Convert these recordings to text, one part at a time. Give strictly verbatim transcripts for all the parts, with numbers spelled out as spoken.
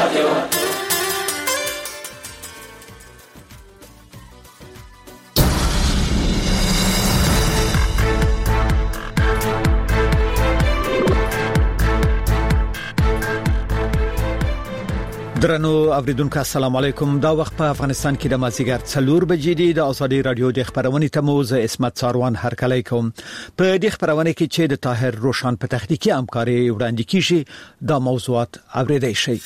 درنو اوریدونکو السلام علیکم. دا وخت په افغانستان کې د مازیګر څلور بجې دی. د ازادي رادیو د خبرونې تموز اسمت ساروان هرکلی کوم. په دې خبرونه کې چې د طاهر روشن په تخنیکی همکاري وړاندې کیږي دا موضوعات اوریدئ شي.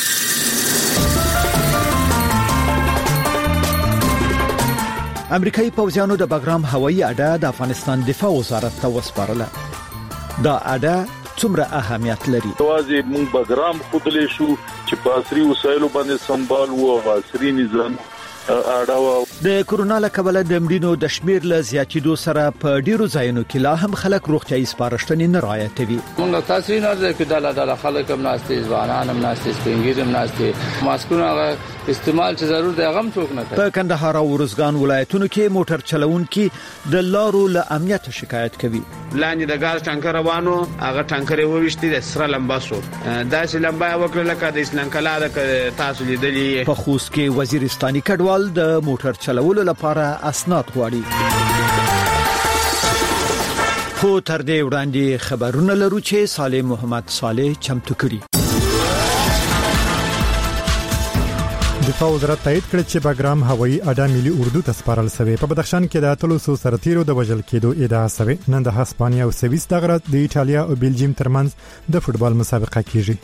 امریکایي پوځیانو د بګرام هوایي اډه د افغانستان دفاع وزارت ته وسپارله. دا اډه څومره اهمیت لري؟ توازی موږ بګرام خودلې شو چې په عصري وسایلو باندې سمبال وو، عصري نظام اړه. د کورونا له کبله د مړینو د شمیر له زیاتېدو سره په ډیرو ځایونو کې لا هم خلک روغتيایي سپارښتنې نه رعایتوي. موږ تاسو نه ده کې د لاله خلک هم ناشتي ځوانان هم ناشتي سپینګیر هم ناشتي ماسکونه استعمال چې ضرور دی غم څوک نه کوي. په کندهار او ورزګان ولایتونو کې موټر چلوونکي د لارو له امنیت شکایت کوي. لاندې د ګاز ټانکر روانو هغه ټانکر وويشتي د سره لمبا شو دا چې لمبا وکړه لکه د اسلام کلا د تاسو لیدلې. په خوست کې وزیرستاني کډوال د موټر چلولو لپاره اسناد غواړي. خو تر دې وړاندې خبرونه لرو چې صالح محمد صالح چمتو کړي. دفاع وزارت تایید کړ چې بګرام هوایي اډه ملي اردو ته سپارل شوی. په بدخشان کې د اتلو سو سرتیرو د وژل کېدو ادعا شوی. نن د هسپانیا او سویس دغه د ایټالیا او بلجیم ترمنځ د فوتبال مسابقه کیږي.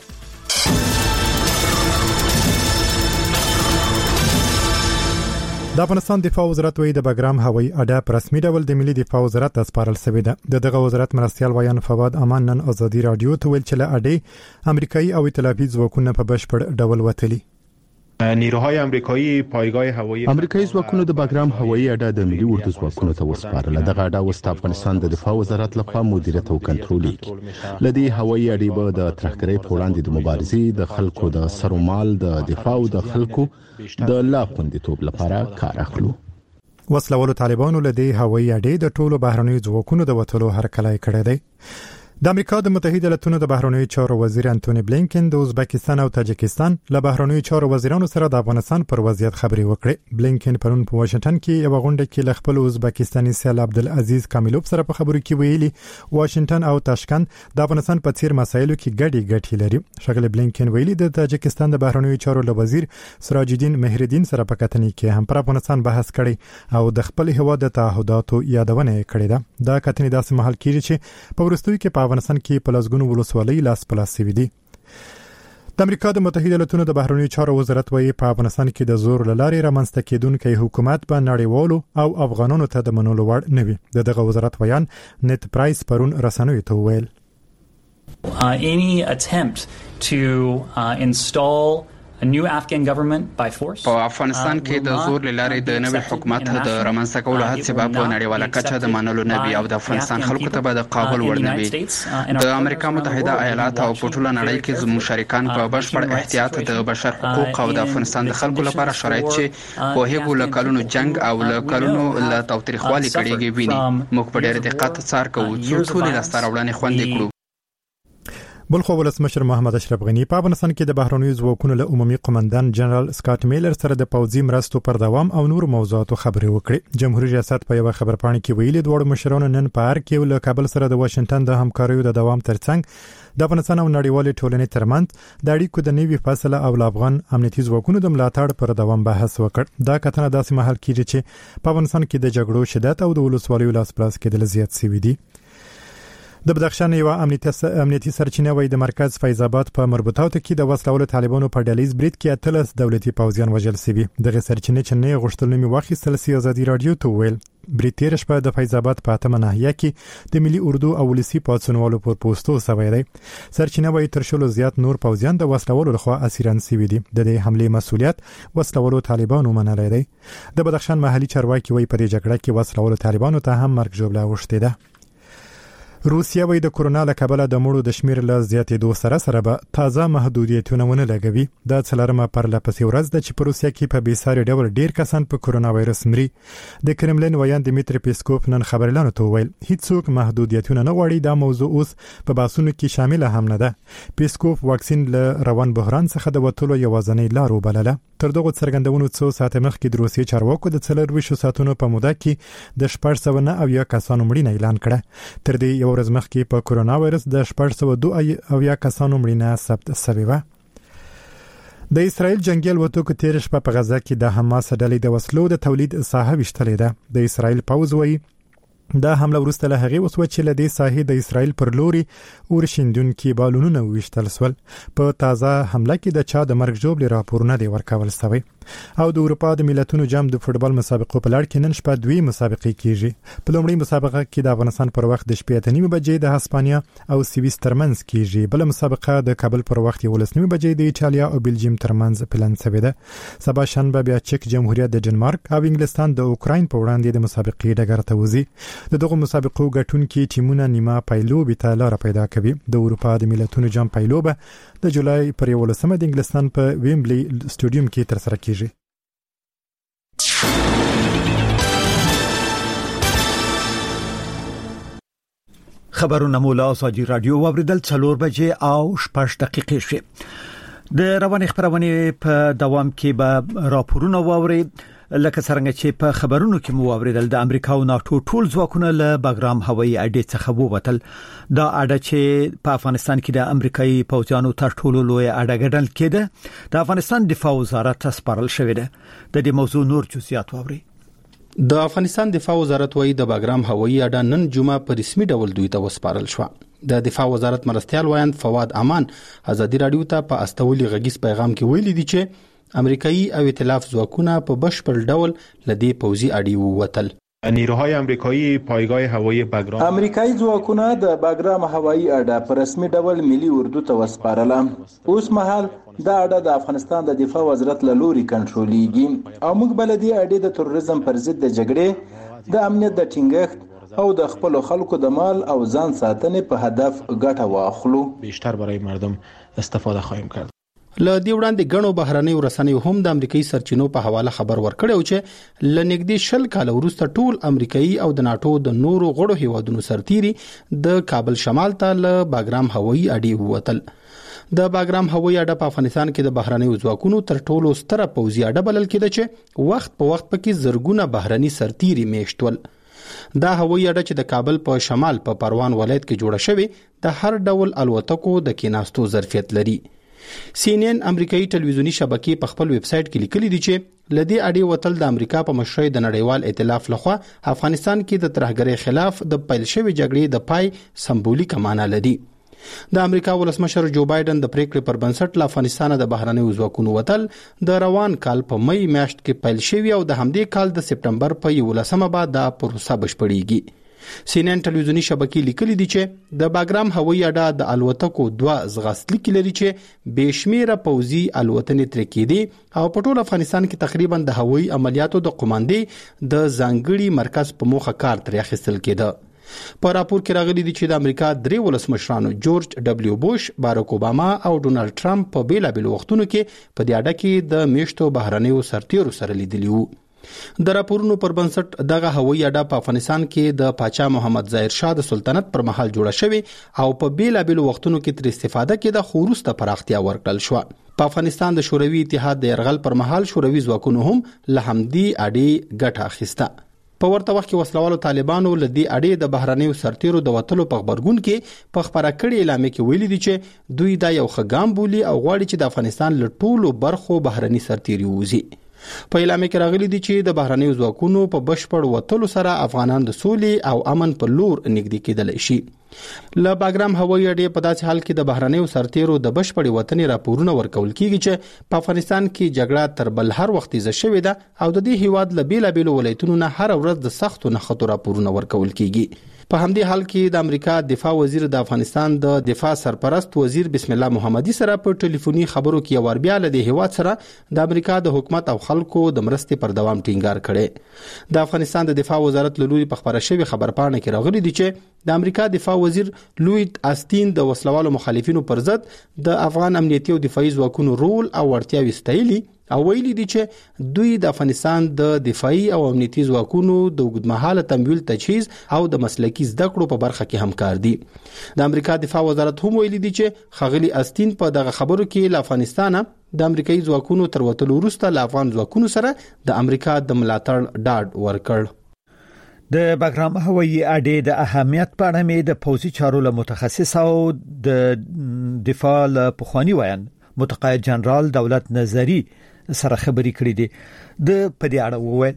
د افغانستان دفاع وزارت وایي د بګرام هوایي اډه په رسمي ډول د ملي دفاع وزارت ته سپارل شوی ده. د دغه وزارت مرستيال ویان فواد امان نن ازادي رادیو ته ویل چې له اډې امریکایي او ایتلافي ځواکونه په بشپړ ډول وتلي. نیروهای امریکایی پایگاه هوایی امریکایي ځواکونو د بګرام هوایي اډه د ملي اردو ځواکونو ته وسپارله. دغه اډه اوس د افغانستان د دفاع وزارت لخوا مدیریت او کنټرول کیږي. لدی هوایي اډې به د ترهګرۍ په وړاندې د مبارزې، د خلکو د سرومال د دفاع او د خلکو د لا خوندیتوب لپاره کار اخلو. وسلوالو طالبانو لدی هوایي اډې د ټولو بهرنیو ځواکونو د وټلو هرکلی کړی دی. د امریکا د متحده ایالاتونو د بهرنیو چارو وزیر انټونی بلینکن د ازبکستان او تاجکستان له بهرنیو چارو وزیرانو سره د افغانستان پر وضعیت خبرې وکړې. بلینکن پرون په واشنگټن کې یو غونډه کې له خپل ازبکستاني سیال عبدالعزیز کامیلوف سره په خبرو کې ویلي واشنگټن او تاشکند د افغانستان په څیر مسایلو کې ګډي ګټي لري. شغله بلینکن ویلي د تاجکستان د بهرنیو چارو له وزیر سراج الدین مهردین سره په کتنې کې هم پر افغانستان بحث کړي او د خپل هیواد د تعهداتو یادونه کړې ده. دا کتنې داسې محل کېږي چې په ورستوي کې په افغانستان کې په لاسګونو ولسوالۍ لاس پلاس شوي دي. د امریکا د متحده ایالاتونو د بهرنیو چارو وزارت وایي په افغانستان کې د زور لارې رامنځته کېدونکي حکومت به نړیوالو او افغانانو ته د منلو وړ نه وي. دغه وزارت ویان نت پرایس پرون رسنیو ته وویل uh, any attempt to uh, install a new Afghan government by force په افغانستان کې د زور لارې د نوي حکومت د رامنځته کولو هڅې به په نړیواله کچه د منلو نه وي او د افغانستان خلکو ته به د قابل وړ نه وي. د امریکا متحده ایالات او په ټوله نړۍ کې زموږ شریکان په بشپړ احتیاط د بشر حقوق او د افغانستان د خلکو لپاره شرایط چې په هغو له کلونو جنگ او له کلونو له تاوتریخوالي کړيږي ویني. موږ په ډېر دقت څار کوو چې ټول لاسته راوړنې خوندي کړو. بلخو ولسمشر محمد اشرف غنی په افغانستان کې د بهرنیو ځواکونو له عمومي قومندان جنرال سکاټ میلر سره د پوځي مرستو پر دوام او نور موضوعاتو خبرې وکړې. جمهوریت ریاست په یو خبرپاڼه کې ویلي دوه مشرانو نن په هر کې له کابل سره د واشنگټن د همکاریو د دوام ترڅنګ د افغانستان او نړیوالې ټولنې ترمنځ د اړیکو د نوي فاصله او افغان امنیتي ځواکونو د ملاتړ پر دوام بحث وکړ. دا کتنه داسې محل کېږي چې په افغانستان کې د جګړو شدت او د ولسوالیو لاس پلاس کېدل زیات شوي دي. د بدخشان یو امنیتي سرچینه وایي د مرکز فیض آباد په مربوطاتو کې د وسلوالو طالبانو په ډلیز برید کې اتلس دولتي پوځیان وژل شوي. دغه سرچینه چې نه غوښتل نومي واخیستل سي ازادي رادیو ته ویل برید تیر شپه د فیض آباد په اتمه ناحیه کې د ملي اردو او ولسی پاتسونوالو پر پوسټو شوی دی. سرچینه وایي تر شلو زیات نور پوځیان د وسلوالو لخوا اسیران شوي دي. د دې حمله مسؤلیت وسلوالو طالبانو منلای دی. د بدخشان محلي چارواکي وایي په دې جګړه کې وسلوالو طالبانو ته هم مرګ ژوبله وشته ده. روسیا وایي د کورونا له کبله د مړو د شمیر له زیاتېدو سره سره به تازه محدودیتونه ونه لګوي. د څلورمه پرلپسې ورځ د چې په روسیا کې په بیساري ډول ډیر کسان په کورونا وایرس مري. د کرملین ویان دمیتری پیسکوف نن خبرلانو ته وویل هیڅوک محدودیتونه نه غواړي. دا موضوع اوس په باسونو کې شامل هم نه ده. پیسکوف واکسین له روان بحران څخه د وټولو یوازنۍ لار وبلله. تر دغه څرګندونو څو ساعت مخکې د روسیې چارواکو د څلورویشتو ساعتونو په موده کې د شپږ سوه نه اویا کسانو مړینه اعلان کړه. تر دې یو ورځ مخکې په کورونا وایرس د شپږ سوه دوه اویا کسانو مړینه ثبت شوې وه. د اسرایل جنگي الوتکو تیر شپه په غزه کې د حماس ډلې د وسلو د تولید ساحه وشتلې ده. د اسرایل پوځ وایي دا حمله ورسته له هغې وسوه چې له دې ساحې د اسرایل پر لوري اورشیندونکي بالونونه وویشتل سول. په تازه حمله کې د چا د مرګ ژوبلې راپورونه دی ورکول شوی. او د اروپا د ملتونو جام د فوټبال مسابقو په لړ کې نن شپه دوی مسابقې کیږي. په لومړۍ مسابقه کې د افغانستان پر وخت د شپې اته نیمې بجې د هسپانیا او سویس ترمنځ کیږي. بل مسابقه د کابل پر وخت یولس نیمې بجې د ایټالیا او بلجیم ترمنځ پلان شوی ده. سبا شنبه بیا چک جمهوریت د ډنمارک او انګلستان د اوکراین په وړاندې د مسابقې ډګر ته وځي. د دغه مسابقو ګټونکي ټیمونه نیمه پایلوبي ته لار پیدا کوي. د اروپا د ملتونو جام پایلوبه د جولای پر یولسمه د انګلستان په ویمبلی سټاډیوم کې ترسره کیږي. خبرونه مولا ساجي رادیو اوریدل څلور بجې او شپږ دقیقې شي. د رواني خبرونه په دوام کې به راپورونه واوري لکه څنګه چې په خبرونو کې مو اوریدل. د امریکا او ناتو ټول ځواکونه له باګرام هوایي اډې څخه ووتل. دا اډه چې په افغانستان کې د امریکایي پوځیانو تر ټولو لوی اډه ګڼل کېده د افغانستان دفاع وزارت سپارل شوې ده. د دې موضوع نور جزئیات واوري. د افغانستان دفاع وزارت وایي د باګرام هوایي اډه نن جمعه په رسمي ډول دوی ته وسپارل شو. د دفاع وزارت مرستيال وایند فواد امان ازادي رادیو ته په استولي غږیز پیغام کې ویلي دي چې امریکایي او ائتلاف ځواکونه په بشپړ ډول لدی پوځي اډې ووتل. نیروهای آمریکایی پایگاه هوایی باګرام امریکایي ځواکونه د باګرام هوایي اډه په رسمي ډول ملي اردو ته وسپارله. اوس مهال دا اډه د افغانستان د دفاع وزارت له لوري کنټرولېږي او موږ بلدي اډې د تروریزم پر ضد د جګړې د امنیت د ټینګښت او د خپل خلکو د مال او ځان ساتنې په هدف ګټه واخلو. بیشتر برای مردم استفاده خواهیم کرد. له دې وړاندې غنو بهرنۍ رسنۍ هم د امریکایي سرچینو په حواله خبر ورکړی چې لنګدي شل کال وروسته ټول امریکایي او د ناتو د نورو غړو هیوادونو سرتيري د کابل شمال ته له باګرام هوایي اډې ووتل. د باګرام هوایي اډه په افغانستان کې د بهرنۍ ځواکونو تر ټولو ستره پوځي اډه بلل کېده چې وخت په وخت پکې زرګونه بهرني سرتيري میشتول. دا هوایي اډه چې د کابل په شمال په پروان ولایت کې جوړه شوې د هر ډول الوتکو د کېناستو ظرفیت لري. سی ان ان امریکایي ټلویزیونی شبکې په خپل ویب سټ کې لیکلي دي چې لدی اډې وتل د امریکا په مشرۍ د نړیوال ائتلاف لخوا افغانستان کې د ترهګرۍ خلاف د پیل شوی جګړې د پای سمبولیک معنی لري. د امریکا ولسمشر جو بایدن د پریکړې پر بنسټ له افغانستان د بهرنیو ځواکونو وتل د روان کال په مې میاشت کې پیل شوی او د همدې کال د سپټمبر په یولسمه بعد د پروسه بشپړیږي. سی ان ان ټلویزیونی شبکې لیکلي دي چې د باګرام هوایي اډه د الوتکو دوه زغستلیک لري چې بشمیره پوځي الوتنې تر کېدي او په ټول افغانستان کې تقریبا د هوایي عملیاتو د قوماندې د ځانګړي مرکز په موخه کار تر اخیستل کېده. په راپور کې راغلي دي چې د امریکا درې ولسمشرانو جورج ډبلیو بوش، باراک اوباما او ډونالد ټرمپ په بیلابل وختونو کې په دې اډه کې د میشتو بهرنیو سرتیرو سره لیدلي وو. د راپورونو پر بنسټ دغه هوایي اډه په افغانستان کې د پاچا محمد ظاهر شاه د سلطنت پر مهال جوړه شوې او په بیلابل وختونو کې تر استفاده کې د خوروسته پراختیا ورکړل شو. په افغانستان د شوروي اتحاد د يرغل پر مهال شوروي ځواکونو هم له همدې اډې ګټه اخیسته. په ورته وخت کې وسلوالو طالبانو له دې اډې د بهرنیو سرتیرو د وټلو په خبرګون کې په خبره کړي اعلان کې ویلي دي چې دوی دا یو خګام بولی او غواړي چې د افغانستان له ټولو برخو بهرني سرتیري ووزي. په اعلان کې راغلي دي چې د بهرنیو ځواکونو په بشپړ وټلو سره افغانان د سولې او امن په لور نږدې کېدلی شي. له باګرام هوایي اډې په داسې حال کې د بهرنیو سرتیرو د بشپړ وطني راپورونه ورکول کیږي چې په افغانستان کې جګړه تر بل هر وخت زه شوې ده او د دې هیواد له بیلابېلو ولایتونو نه هر ورځ د سختو نښتو راپورونه ورکول کیږي. په همدې حال کې د امریکا دفاع وزیر د افغانستان د دفاع سرپرست وزیر بسم الله محمدي سره په ټلیفوني خبرو کې وربیا له هیواد سره د امریکا د حکومت او خلکو د مرستې پر دوام ټینګار کړي. د افغانستان د دفاع وزارت له لوري په خبره شوی خبرپاڼه کې راغلي دي چې د امریکا دفاع وزیر لوید آستین د وسلوالو مخالفینو پر ضد د افغان امنیتي او دفاعي ځواکونو رول او ورتیاوي ستایلي او ویلي دي چې دوی د افغانستان د دفاعي او امنیتي ځواکونو د اوږدمهاله تمویل تجهیز او د مسلکي زده کړو په برخه کې همکار دي. د امریکا دفاع وزارت هم ویلي دي چې خغلی آستین په دغه خبرو کې له افغانستان د امریکایي ځواکونو تر وتلو وروسته له افغان ځواکونو سره د امریکا د ملاتړ ډاډ ورکړ. د باګرام هوایي اډې د اهمیت په اړه مې د پوزي چارو له متخصص او د دفاع له پخوانی وایي متقاعد جنرال دولت نظری سره خبرې کړې دي. د پدې اړه وویل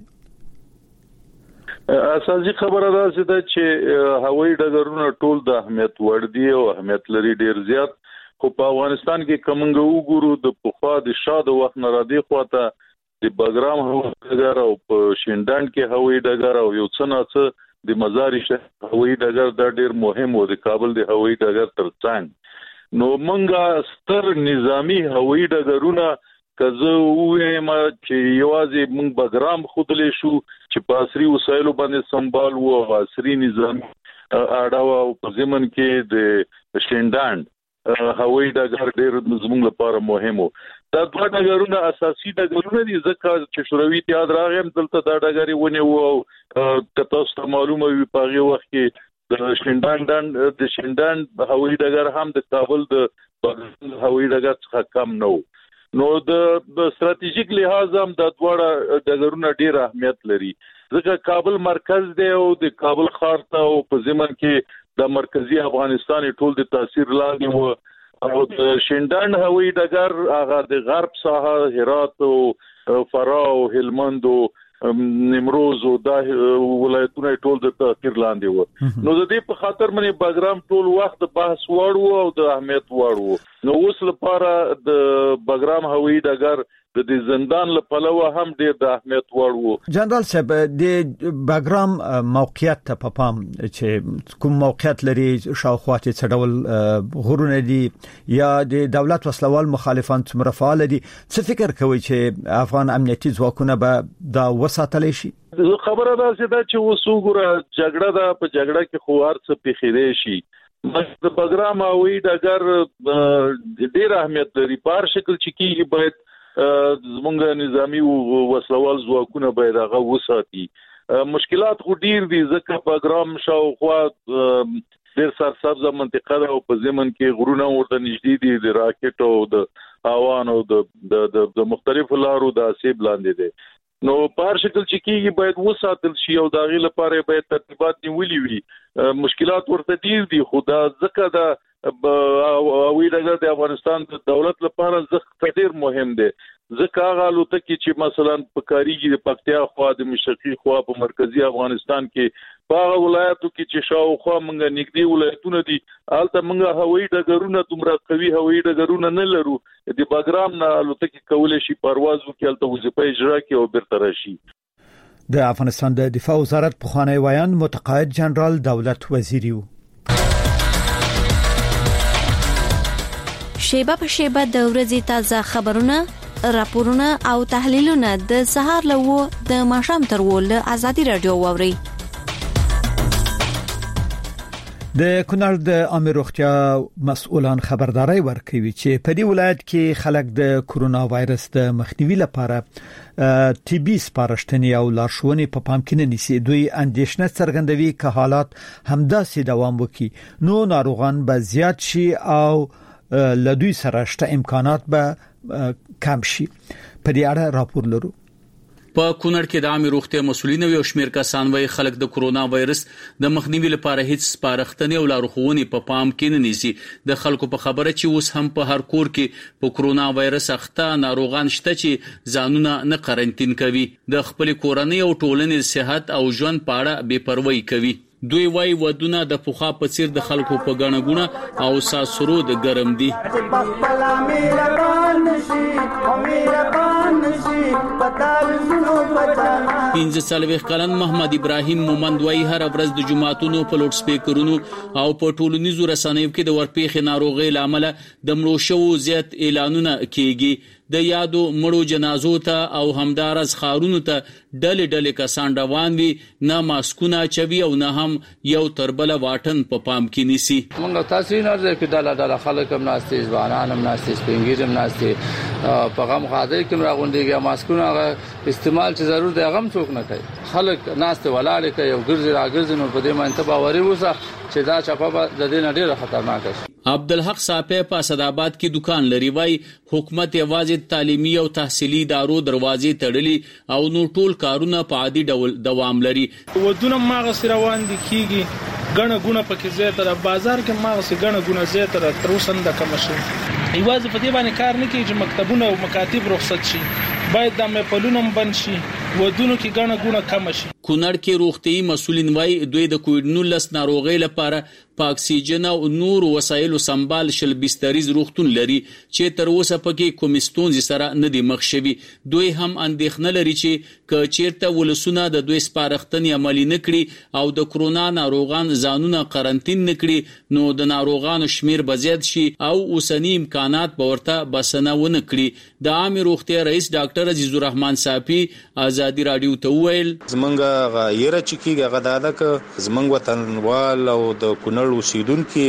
اساسي خبره ده چې هوایي ډګرونه ټول د اهمیت وړ دي او اهمیت لري ډیر زیات، خو په افغانستان کې کومنګ وګورو د پخوا د شاده وخت نه را دي خواته د باګرام هوایي ډګر او په شینډاند کې هوایي ډګر او یو څه نه څه د مزاري شهر هوایي ډګر د ډیر مهم و د کابل د هوایي ډګر ترڅنګ نو منګه ستر نظامی هوایي ډګرونه کزه وایم چې یوازې موږ باګرام خودلې شو چې په عصري وسایلو باندې سمبال وو او عصري نظام اړه او په ضمن کې د شینډاند هوایي ډګر ډېر زموږ لپاره مهم وو. دا دوه ډګرونه اساسي ډګرونه دي ځکه چې شوروي اتحاد راغیم دلته دا ډګري ونی وو او تاسو معلومه وي په هغه وخت کې د شینډاند د شینډاند هوایي ډګر هم د کابل د هوایي ډګر څخه کم نه و. نو د ستراتیژیک لحاظ هم د دوړه ډګرونه ډیر اهمیت لري ځکه کابل مرکز دی او د کابل ښار ته او په ضمن کې د مرکزی افغانستان ټول د تاثیر لاندې وو او د شینډاند هوایي ډګر هغه د غرب ساحه هرات او فراه او هلمند او نیمروز او د ولایتونو ټول د تاثیر لاندې وو. نو د دې په خاطر باندې باګرام ټول وخت بحث وړو او د اهمیت وړو. نو اوس لپاره د باګرام هوایي ډګر د زندان لپاره هم ډېر د اهمیت وړو. جنرال صاحب د باګرام موقعیت په پام چې کوم موقعیت لري شاوخوا چې څډول غرونه دي یا د دولت وسلوال مخالفان څومره فعال دي، څه فکر کوي چې افغان امنیتي ځواکونه به دا وساتلی شي؟ خبره ده چې وسوګره جګړه ده، په جګړه کې خو هر څه پیښیدای شي. د باګرام هوایي ډګر ډېر اهمیت لري په هر شکل چې کیږي باید زمونږ نظامی وسلوال ځواکونه باید هغه وساتي. مشکلات خو ډیر دي ځکه باګرام شاوخوا ډیر سرسبزه منطقه ده او په ضمن کې غرونه ورته نږدې دي د راکټ او د هوان او د د مختلفو لارو د اسیب لاندې دي. نو په هر شکل چې کیږي باید وساتل شي او د هغې لپاره باید ترتیبات نیولي وي. مشکلات ورته ډیر دي خو دا ځکه دا هوایي ډګر د افغانستان د دولت لپاره ډېر مهم دی ځکه هغه الوتکې چې مثلا په کاریږي د پکتیا خوا د مشرقي خوا په مرکزی افغانستان کې په هغه ولایتو کې چې شاوخوا موږ نږدې ولایتونه دي هلته موږ هوایي ډګرونه دومره قوي هوایي ډګرونه نه لرو. د باګرام نه الوتکې کولی شي پرواز وکړي هلته وظیفه اجرا کړي او بیرته راشي. د افغانستان د دفاع وزارت پخوانی وایان متقاعد جنرال دولت وزیری و. شیبه په شیبه د ورځې تازه خبرونه، راپورونه او تحلیلونه د سهار له د ماښام تر ول ازادي رادیو ووري. د کونړ د عامه روغتیا مسؤلان خبرداري ورکوي چې په دې ولایت کې خلک د کورونا وایرس د مخنیوي لپاره طبي سپارښتنې او لارښوونې په پام کې نه نیسي. دوی اندېښنه څرګندوي چې حالات همداسې دوام وکړي نو ناروغان به زیات شي او لدوی سره شته امکانات به کم شي. په دې اړه راپور لرو. په کونړ کې د عامه روغتیا مسؤلین او شمیر کسان وایي خلک د کورونا وایرس د مخنیوي لپاره هیڅ سپارښتنې او لارښوونې په پام کې نه نیسي. د خلکو په خبره چې اوس هم په هر کور کې په کورونا وایرس اخته ناروغان شته چې ځانونه نه قرنټین کوي، د خپل کورنۍ او ټولنې صحت او ژوند په اړه بے پروايي کوي. دوی وايي ودونه د پوخا په څیر د خلکو په غاڼه غونه او ساسرو د ګرم دي. پنځه څلوېښت کلن محمد ابراهیم مومند وایي هر ورځ د جماعتونو په لوډ سپیکرونو او په ټولنیزو رسنیو کې د ورپېښې ناروغۍ له امله د مړو شوو زیات اعلانونه کیږي. د یادو مړو جنازو ته او همدارس خارونو ته ډلې ډلې کسان روان وي، نه ماسکونه اچوي او نه هم یو تر بله واټن په پام کې نیسي. موږ تاسو نه ورځي کې ډله ډله خلک هم ناستي، ځوانان هم ناستي، سپین ږیري هم ناستي، په غم خاطر کې راغونډيږي. ماسکونه هغه استعمال چې ضرور دی هغه هم څوک نه کوي. خلک ناست ولاړ کوي او ګرځي راګرځي، نو په دې باندې باوري اوسه چې دا چپه د دې نه ډیره خطرناک شي. عبدالحق صاحب په اسداباد کې دکان لري. وای حکومت یوازې تعلیمي او تحصیلي ادارو دروازې تړلي او نو ټول کارونه په عادي ډول دوام لري. ودونه ماغه روان دي کیږي، غنه غونه پکې زیاتره بازار کې ماغه غنه غونه زیاتره تر اوسه د کم شي. یوازې په دې باندې کار نه کوي چې مکتبونه او مکاتب رخصت شي، باید د مپلونم بند شي، ودونو کې غنه غونه کم شي. کونړ کې روغتي مسولین وای دوی د کووډ نولس ناروغۍ لپاره په اکسیجن او نور وسایلو سنبال شل بستریز روغتون لري چې تر اوسه پکې کوم ستونزې سره نه دی مخ شوي. دوی هم اندېښنه لري چې که چیرته ولسونه د دوی سپارښتنې عملي نه کړي او د کرونا ناروغان ځانونه قرنټین نه کړي نو د ناروغانو شمیر به زیات شي او اوسنی امکانات به ورته بسنه ونه کړي. د عامې روغتیا رئیس ډاکټر عزیز الرحمن صافي ازادي رادیو ته وویل زمونږ غیره چې کیږي هغه دا ده که زمونږ وطنوال او د کونړ اوسیدونکي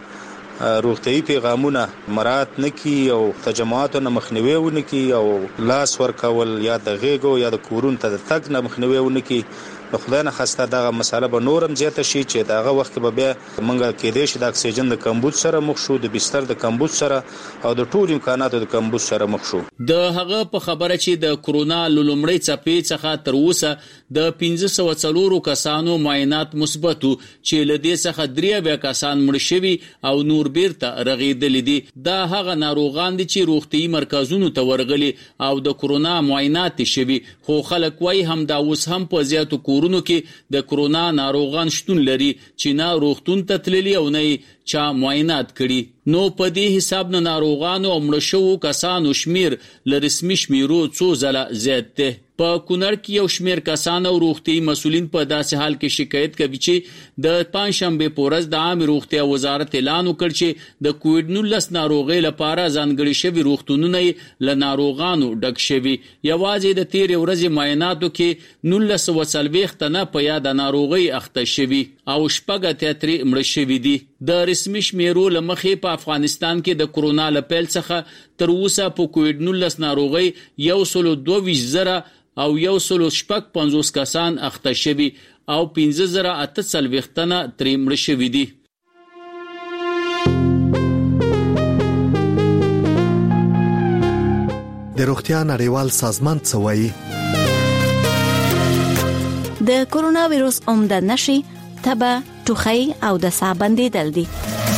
هغه روغتیايي پیغامونه مراعات نه کړي او تجمعاتو نه مخنیوي ونه کړي او لاس ورکول یا د غېږو یا د کورونو ته د تګ نه مخنیوي ونه کړي، نو خدای نه خسته دغه مساله به نورم زیاته شي چې دغه وخت به بیا موږ کېدې شي د اکسیجن د کمبود سره مخ شو، د بستر د کمبود سره او د ټول امکاناتو د کمبود سره مخ شو. د هغه په خبره چې د کرونا لومړی څپې څخه تر اوسه د پنځه سوه څلورو کسانو معاینات مثبتو چې له دې څخه درې اویا کسان مړه شوي او نور بیرته رغېدلي دي. دا هغه ناروغان دي چې روغتیايي مرکزونو ته ورغلي او د کرونا معاینات شوي، خو خلک وایي همدا اوس هم په زیاتو کورونو کې د کرونا ناروغان شتون لري چې نه روغتون ته تللي او نه چا معاینات کړي. نو په دې حساب نه ناروغانو او مړه شوو کسانو شمیر له رسمي شمیرو څو ځله زیات دی. په کونړ کې یو شمیر کسان او روغتي مسولین په داسې حال کې شکایت کوي چې د پنځشنبه په ورځ د عام روغتیا وزارت اعلان وکړ چې د کووډ نولس ناروغۍ لپاره ځانګړي شوي روغتونونه له ناروغانو ډک شوي. یوازې د تیر ورځې معایناتو کې نولس سوه څلوېښت تنه په یاد ناروغۍ اخته شوي او شپږ اتیا ترې مړه شوي دي. د رسمي شمیرو له مخې په افغانستان کې د کرونا له پیل څخه تر اوسه په کووډ نولس ناروغۍ یو سل دوه ویشت زره او یو سل شپږ پنځوس کسان اخته شوي او پنځه زره اته څلوېښت تنه ترې مړه شوي دي. د روغتیا نړیوال سازمان څه وایي؟ د کرونا وایروس عمده نشي تبه، ټوخی او د ساه بندیدل دي.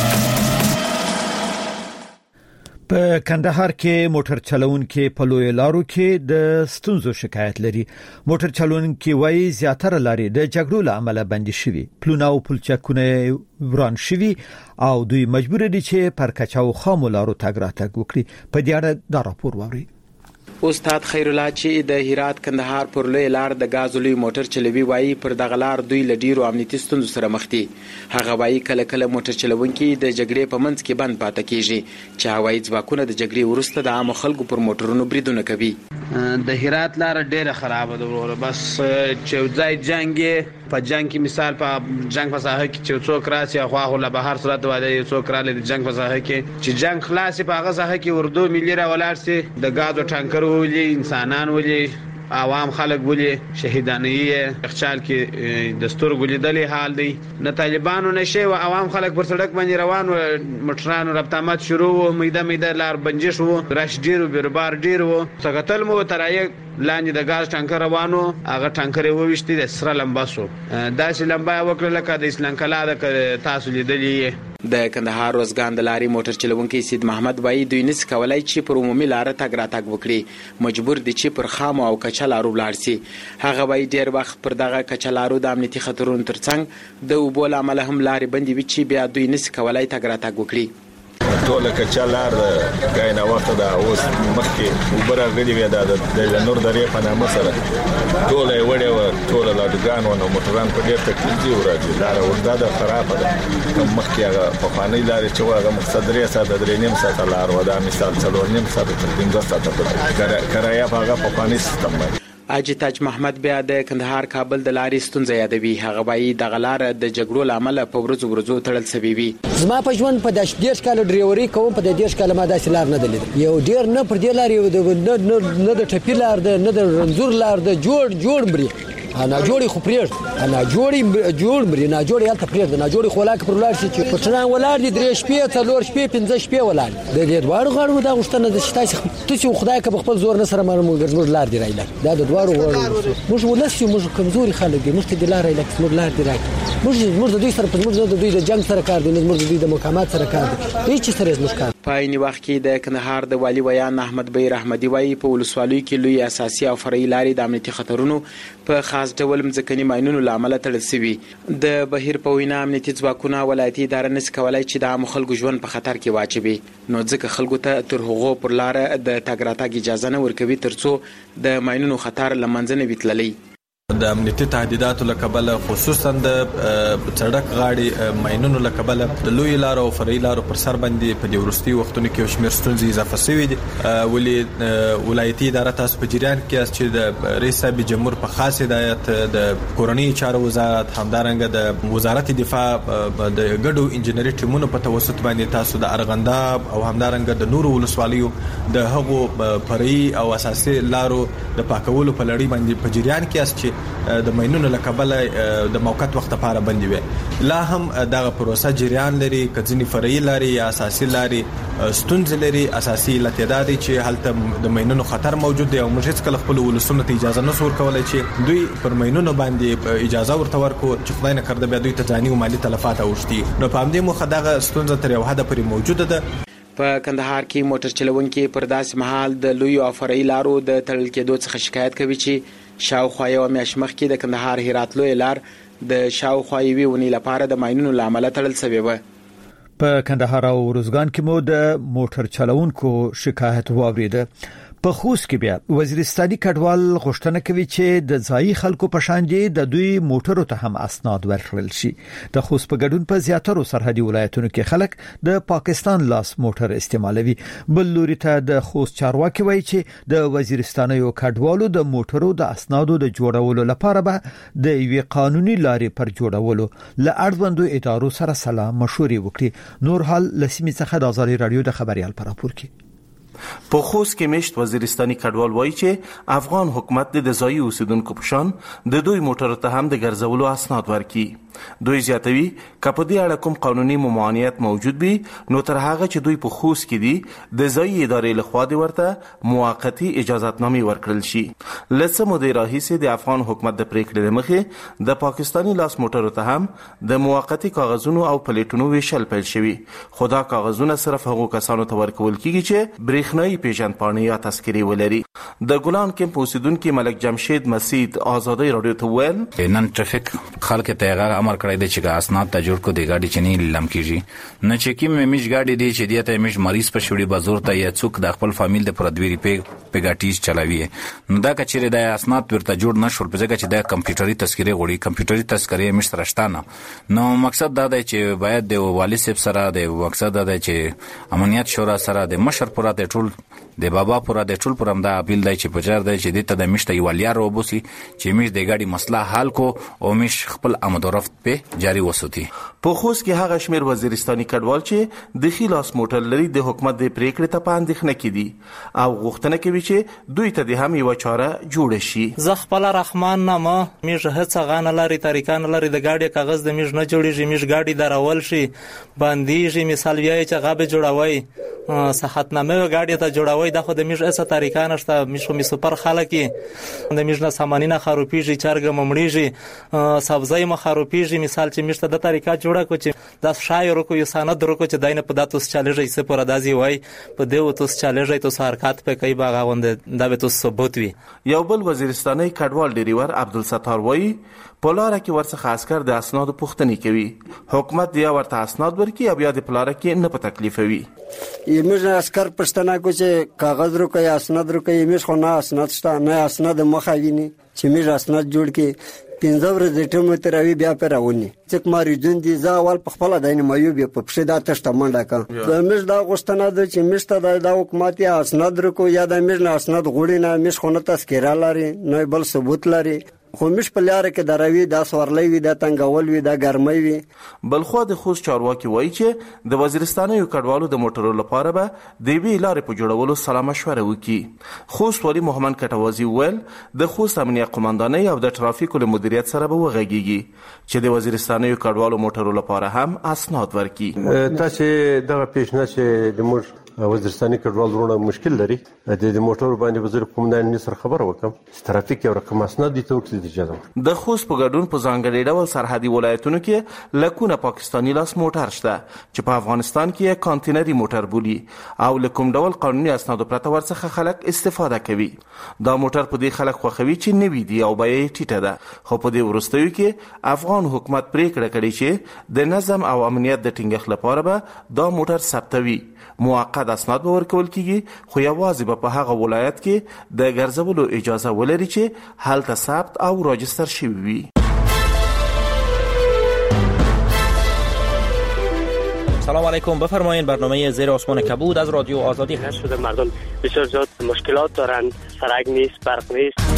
په کندهار کې موټر چلوونکي په لوی لارو کې د ستونزو شکایت لري. موټر چلوونکي وایي زیاتره لارې د جګړو له امله بندي شوي، پلونه او پلچکونه وران شوي او دوی مجبور دي چې پر کچاو خامو لارو تګ راتګ وکړي. په دې اړه دا راپور واوري. استاد خیر الله چې د هرات کندهار پر لوی لار د غازولي موټر چلوي وایي پر دغه لار دوی لډیرو امنیتي ستونزو سره مخ دي. هغه وایي کله کله موټر چلوونکي د جګړې په منځ کې بند پاتې کیږي چې هوایي ځواکونه د جګړې وروسته د عام خلکو پر موټرونو بریدونه کوي. د هرات لار ډیره خراب ده ورور، بس چې ځای جنگ په جنگ کې مثال په جنگ په ساحه کې چې څوک راسي خو هغه له بهر سره د واده څوک را لید جنگ په ساحه کې چې جنگ خلاص په هغه ساحه کې اردو ملي را ولار سي د غازو ټانکر ولي انسانان ولي عوام خلک ولي شهیدانې اخچال کې دستور ګلیدلې حال دی. نه طالبانو نشه او عوام خلک پر سړک باندې روان و، مټرانو رابطامات شروع و، میده میده لار بنجش وو، رش ډیرو بیربار ډیر وو، څنګه مو ترای لاندې د غاز ټانکر روانو، هغه ټانکر یې وويشتي د سره لمباسو داسې لمبا وکړه لکه د اسلام کلا د تاسو لیدلې. د کندهار روزګان د لاري موټر چلوونکي سید محمد وایي دوی نس کولای چې پر عمومي لار تګ راتګ وکړي، مجبور دي چې پر خامو او کچلارو لاړ سي. هغه وایي ډیر وخت پر دغه کچلارو د امنیتي خطرونو ترڅنګ د اوبو لامل هم لارې بندي وي چې بیا دوی نس کولای تګ راتګ وکړي. ټول کچالار غاینه وخت دا اوس مخکې وبره غلي وي دا د نور درې په نامه سره ټول یې وړي و ټول لاډګان او موټران په ډېر تکلیف دي ورته دا وردا د خراب ده مخکې هغه په فانی لارې چې هغه مقصد درې ساعت درې نیم ساعت لار و دا مثال څلور نیم ساعت تر پنځه ساعت په کرایه په هغه په فانی سیستم باندې اجي تاج محمد بیا د کندهار کابل د لارې ستونزې یادوي. هغه وايي د غلار د جګړو لامل په ورځو ورځو تړل سوي وي. زما په ژوند په داش دیش کال ډریوري کوم په دیش کال ما داسې لار نه دلید یو ډیر نه پر دې لار یو نه د ټپی لار د نه د رنزور لار د جوړ جوړ مري انا جوړي خو پرېږ انا جوړي جوړ مري نه جوړي هلته پرېږ نه جوړي خولاک پر ولار شي چې پټران ولار دي درې شپې څلور شپې پنځه شپې ولار د دې دوړ غړو دا غشتنه د شتای ته خدای که خپل زور نه سره مرموږ موږ لار دی راځي دا د دوړ غړو موږ ولسی موږ کمزوري خلک دي موږ د لار راځي موږ لار دی راځي موږ موږ د دوی سره په موږ د دوی د جنگ سره کار دی موږ د دوی د مقامات سره کار دی هیڅ سره موږ کار. په عین وخت کې د کندهار د والی ویان احمد بیر احمدی وایي په ولسوالیو کې لوی اساسي او فرعي لارې د امنیتي خطرونو په خاص ډول مځکني ماینونو لامل تړل شوي. د بهیر په وینا امنیتي ځواکونه ولایتي اداره نس کولای چې د عام خلکو ژوند په خطر کې واچوي نو ځکه خلکو ته تر هغو پر لار د تګ راتګ اجازه نه ورکوي ترڅو د ماینونو خطر لمنځه نه ویتللی. د امنیتي تهدیداتو لکبل خصوصا د سړک غاړي ماینونو لکبل د لوی لارو او فرعي لارو پر سر باندې په د ورستي وختونو کې شمیر ستونزې اضافه شوې دي ولې ولایتي اداره تاسو په جریان کې چې د رئیس صاحب جمهور په خاص هدایت د کورنۍ چارو وزارت همدارنګه د وزارت دفاع د ګډو انجنیري ټیمونو په توسط باندې تاسو د ارغنداب او همدارنګه د نورو ولسوالیو د هغو فرعي او اساسي لارو د پاکولو په لړۍ باندې په جریان کې اس چې د ماینونو لکبل د موقت وخت لپاره بندي وي لا هم دغه پروسه جریان لري کځنی فرعي لاري یا اساسي لاري ستونزې لري. اساسي لتیدادي چې هلته د ماینونو خطر موجود دی او موږ هیڅ کله خپل ولسونو ته اجازه نه ورکول کولای چې دوی پر ماینونو باندې اجازه ورته ورکو چې خدای نه کړه بیا دوی ته ځاني او مالی تلفات اوښتي نو په همدې مخه دغه ستونزه تر یو حد پورې موجوده ده. په کندهار کې موټر چلونکي پر داسې مهال د لوی او فرعي لارو د تړل کېدو څخه شکایت کوي چې شاوخوا یو میاشت مخکې د کندهار هرات لوی لار د شاوخوا یوې ونې لپاره د ماینونو لامل تړل شوی و. په کندهار او روزګان کې مو د موټر چلونکو شکایت واوریده. په خوست کې بیا وزیرستاني کډوال غوښتنه کوي چې د ځایي خلکو په شان دي د دوی موټرو ته هم اسناد ورکړل شي. د خوست په ګډون په زیاترو سرحدي ولایتونو کې خلک د پاکستان لاس موټر استعمالوي. بل لوري ته د خوست چارواکي وایي چې د وزیرستاني کډوالو د موټرو د اسنادو د جوړولو لپاره به د یوې قانوني لارې پر جوړولو ل اړوندو ادارو سره سلا مشورې وکړي. نور حال لسیمه څخه د ازاري رادیو د خبريال پر راپور کې. په خوست کې مشت وزیرستاني کډوال وایي چې افغان حکومت د ځایي اوسیدونکو په شان د دوی موټر ته هم د ګرځولو اسناد ورکړي. دوی زیاتوي که په دې اړه کوم قانوني ممانعت موجود وي نو تر هغه چې دوی په خوست کې دي د ځایي ادارې لخوا د ورته موقتی اجازهتنامې ورکړل شي. لڅ مودې راهیسې د افغان حکومت د پریکړې مخې د پاکستاني لاس موټرو ته هم د موقتی کاغذونو او پلیټونو ویشل پیل شوي خو دا کاغذونه صرف هغو کسانو ته ورکول کیږي چې برېښنايي پیژندپاڼې یا تذکرې ولري. د ګلان کمپ اوسیدونکي ملک جمشید مسید آزادۍ رادیو ته ویل نن ټرافیک خلک ته امر کړی دی چې اسناد ته جوړ کو دی ګاډي چې نه لم کیږي نه چې کیم میش ګاډي دی چې دیته میش مریض په شوړي بازور ته یا څوک د خپل فامیل د پردویری په پیګاټیز چلاوي نو دا کچره د اسناد ورته جوړ نشول په ځکه چې د کمپیوټري تذکرې غوړي کمپیوټري تذکرې مش سرشتانه نو مقصد دا دی چې باید د والي صاحب سره د مقصد دا دی چې امنیت شورا سره د مشر پورا د ټول د بابا پورا د ټول پرم دا اپیل دی چې بجار دی چې د ته د مشته یوالیا روبوسی چې مش د ګاډي مسله حل کو او مش خپل آمد و رفت په جاری وسوتی. په خوست کې هغه شمیر وزیرستاني کډوال چې د خلاص موټر لري د حکومت د پریکړې ته پاندښنه کړي او غوښتنه کوي چې دوی ته د هم یو چاره جوړ شي. زه خپل رحمان نامه میږه هڅه غانه لري طریقان لري د ګاډي کاغذ د میږ نه جوړیږي میږ ګاډي درول شي باندېږي مثال ویای چې غابه جوړوي صحتنامه ګاډي ته جوړوي د خو د میش اسه طریقه نشته میش می سپر خلک د میش نه سامانینه خروپیږي چرګ ممړیږي سبزی مخ خروپیږي مثال چې میش ته د طریقه جوړه کو چې د شاعر کو یو سند ورکو چې داینه په داتوس چالهږي سه پر دازي وای په دیو توس چالهږي تو حرکت په کوي باغ غوند د به تو ثبوت وي. یو بل وزیرستاني کډوال ډریور عبدالستار وای پولاره کې ورڅخه عسكر د اسناد پوښتنه کوي حکومت دی ورته اسناد ورکي او بیا د پلاره کې نه په تکلیف وي. یمش عسكر پښتنه کو چې کاغذ رو کوي اسناد رو کوي یمش خو نه اسناد شته نه اسناد مخاویني چې میز اسناد جوړ کې پنځه ورځې ټیم تروي بیا پرونی چې ماري جون دي ځاول په خپل داینه مایوب په پښه دا تشته منډه کا د میز دا غوښتنه ده چې میشته د حکومت یا اسناد رو کو یا د میز نه اسناد غوړي نه میز خو نه تذکرہ لري نه بل ثبوت لري خو مش په لار کې دروي د سورلې وي د تنګول وي د ګرمۍ وي. بلخو د خوست چارواکي وایي چې د وزیرستان یو کډوالو د موټرو لپاره به د وی لارې په جوړولو سلا مشوره وکړي. خوست ولی محمد کټوازی ول د خوست امنیت قومندانۍ او د ټرافیکو له مدیریت سره به وغږیږي چې د وزیرستان یو کډوالو موټرو لپاره هم اسناد ورکړي. تاسو دغه پیشنهاد چې د موږ وزیرستاني کډوال ورونه مشکل لري د موټر باندې وزیر قومندان سره خبر وکم ټرافیک یو رقم اسناد دي ته اجازه د خوست په ګډون په ځانګړي ډول سرحدي ولایتونو کې لکونه پاکستاني لاس موټر شته چې په افغانستان کې کانټینري موټر بولي او لکوم ډول قانوني اسناد پرته ورڅخه خلک استفاده کوي. دا موټر په دې خلک خوښوي چې نوي دي او بیه ټیټه ده خو په دې وروستیو کې افغان حکومت پریکړه کړې چې د نظم او امنیت د ټینګښت لپاره به دا موټر ثبتوي. موقت اسناد به ورکول کیږي خو یوازې به په هغه ولایت کې د ګرځولو اجازه ولري چې هلته ثبت او راجستر شوی وي. سلام علیکم، بفرمایید. برنامه زیر آسمان کبود از رادیو آزادی هست. شده مردم بسیار زیاد مشکلات دارند، سرک نیست، برق نیست.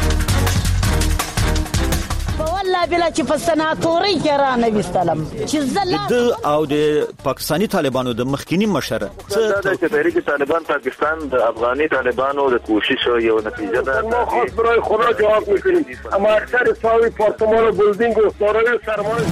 والله بلا چې په سناتوري کې را نه وستلم چې زله د او د پاکستانی طالبانو د مخکینی مشر څه د تحریک طالبان پاکستان د افغاني طالبانو د کوشش یو نتیجه ده. ما خاص برای خدا جواب میکنیم اما اکثر ساوی پارتمان و بلدینگ و سارای سرمان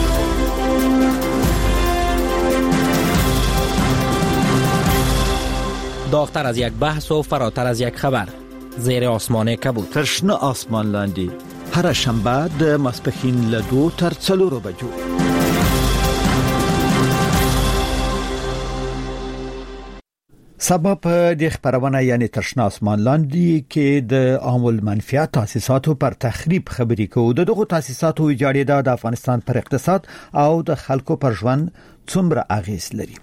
داغتر از یک بحث و فراتر از یک خبر. زیر آسمان کبود. تشنه آسمان لاندی هر شنبه د ماسپښین له دوه تر څلورو بجو. سبب د خبرونه یعنی تشنه آسمان لاندې کې د عامل منفعت تاسیساتو پر تخریب خبرې کوي. دغه تاسیساتو ایجاد د افغانستان پر اقتصاد او د خلکو پر ژوند څومره اغیز لري.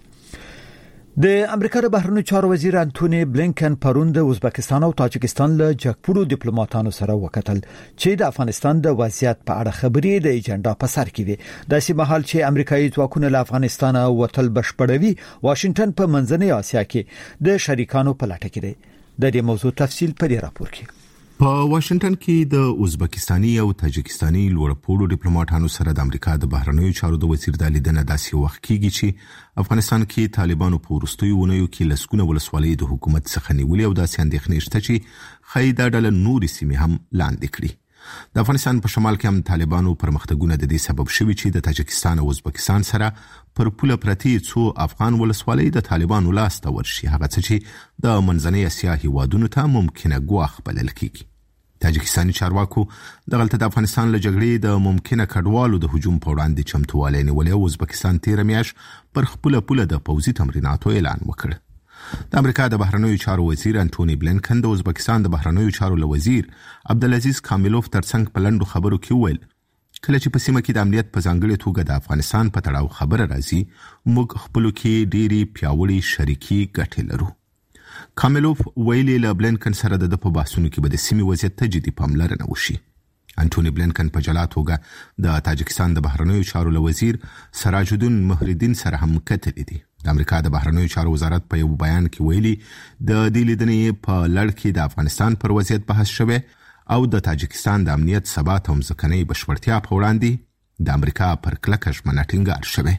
د امریکا د بهرنیو چارو وزیر انټونی بلینکن پرون د ازبکستان او تاجکستان له جګپوړو ډیپلوماټانو سره وکتل چې د افغانستان د وضعیت په اړه خبرې د ایجنډا په سر کې دي. د سیمه حال چې امریکایي ځواکونه له افغانستان وتل بشپړوي، واشنگټن په منځنۍ اسیا کې د شریکانو په لټه کې دی. د دې موضوع تفصیل په دې راپور کې. په واشنگټن کې د ازبکستاني او تاجکستاني لوړپوړو ډیپلوماټانو سره د امریکا د بهرنیو چارو د وزیر د لیدنه داسې وخت کېږي چې افغانستان کې طالبانو په وروستیو ونیو کې لسګونه ولسوالۍ د حکومت څخه نیولې او داسې اندېښنې شته چې خیدا ډله نورې سیمې هم لاندې کړي. د افغانستان په شمال کې هم طالبانو پرمختګونه د دې سبب شوي چې د تاجکستان او ازبکستان سره پر پوله پرتی څو افغان ولسوالۍ د طالبانو لاس ته ورشي، هغه څه چې د منځنۍ اسیا هیوادونو ته ممکنه ګواښ بلل کېږي. تاجکستاني چارواکو دغلته د افغانستان له جګړې د ممکنه کډوالو د هجوم په وړاندې چمتووالی نیولی او ازبکستان تیره میاشت پر خپله پوله د پوځي تمریناتو اعلان وکړ. د امریکا د بهرنیو چارو وزیر انټونی بلینکن د ازبکستان د بهرنیو چارو له وزیر عبدالعزیز کامیلوف ترڅنګ په لنډو خبرو کې وویل کله چې په سیمه کې د امنیت په ځانګړې توګه د افغانستان په تړاو خبره راځي، موږ خپلو کې ډېرې پیاوړې شریکي ګټې لرو. کامیلوف ویلي له بلینکن سره د په بحثونو کې به د سیمې وضعیت ته جدي پاملرنه وشي. انټونی بلینکن په جلا توګه د تاجکستان د بهرنیو چارو له وزیر سراج الدین مهردین سره هم کتلې دي. د امریکا د بهرنیو چارو وزارت په یو بیان کې ویلي د دې لیدنې په لړ کې د افغانستان پر وضعیت بحث شوی او د تاجکستان د امنیت ثبات او ځمکنۍ بشپړتیا په وړاندې د امریکا پر کلکه ژمنه ټینګار شوی.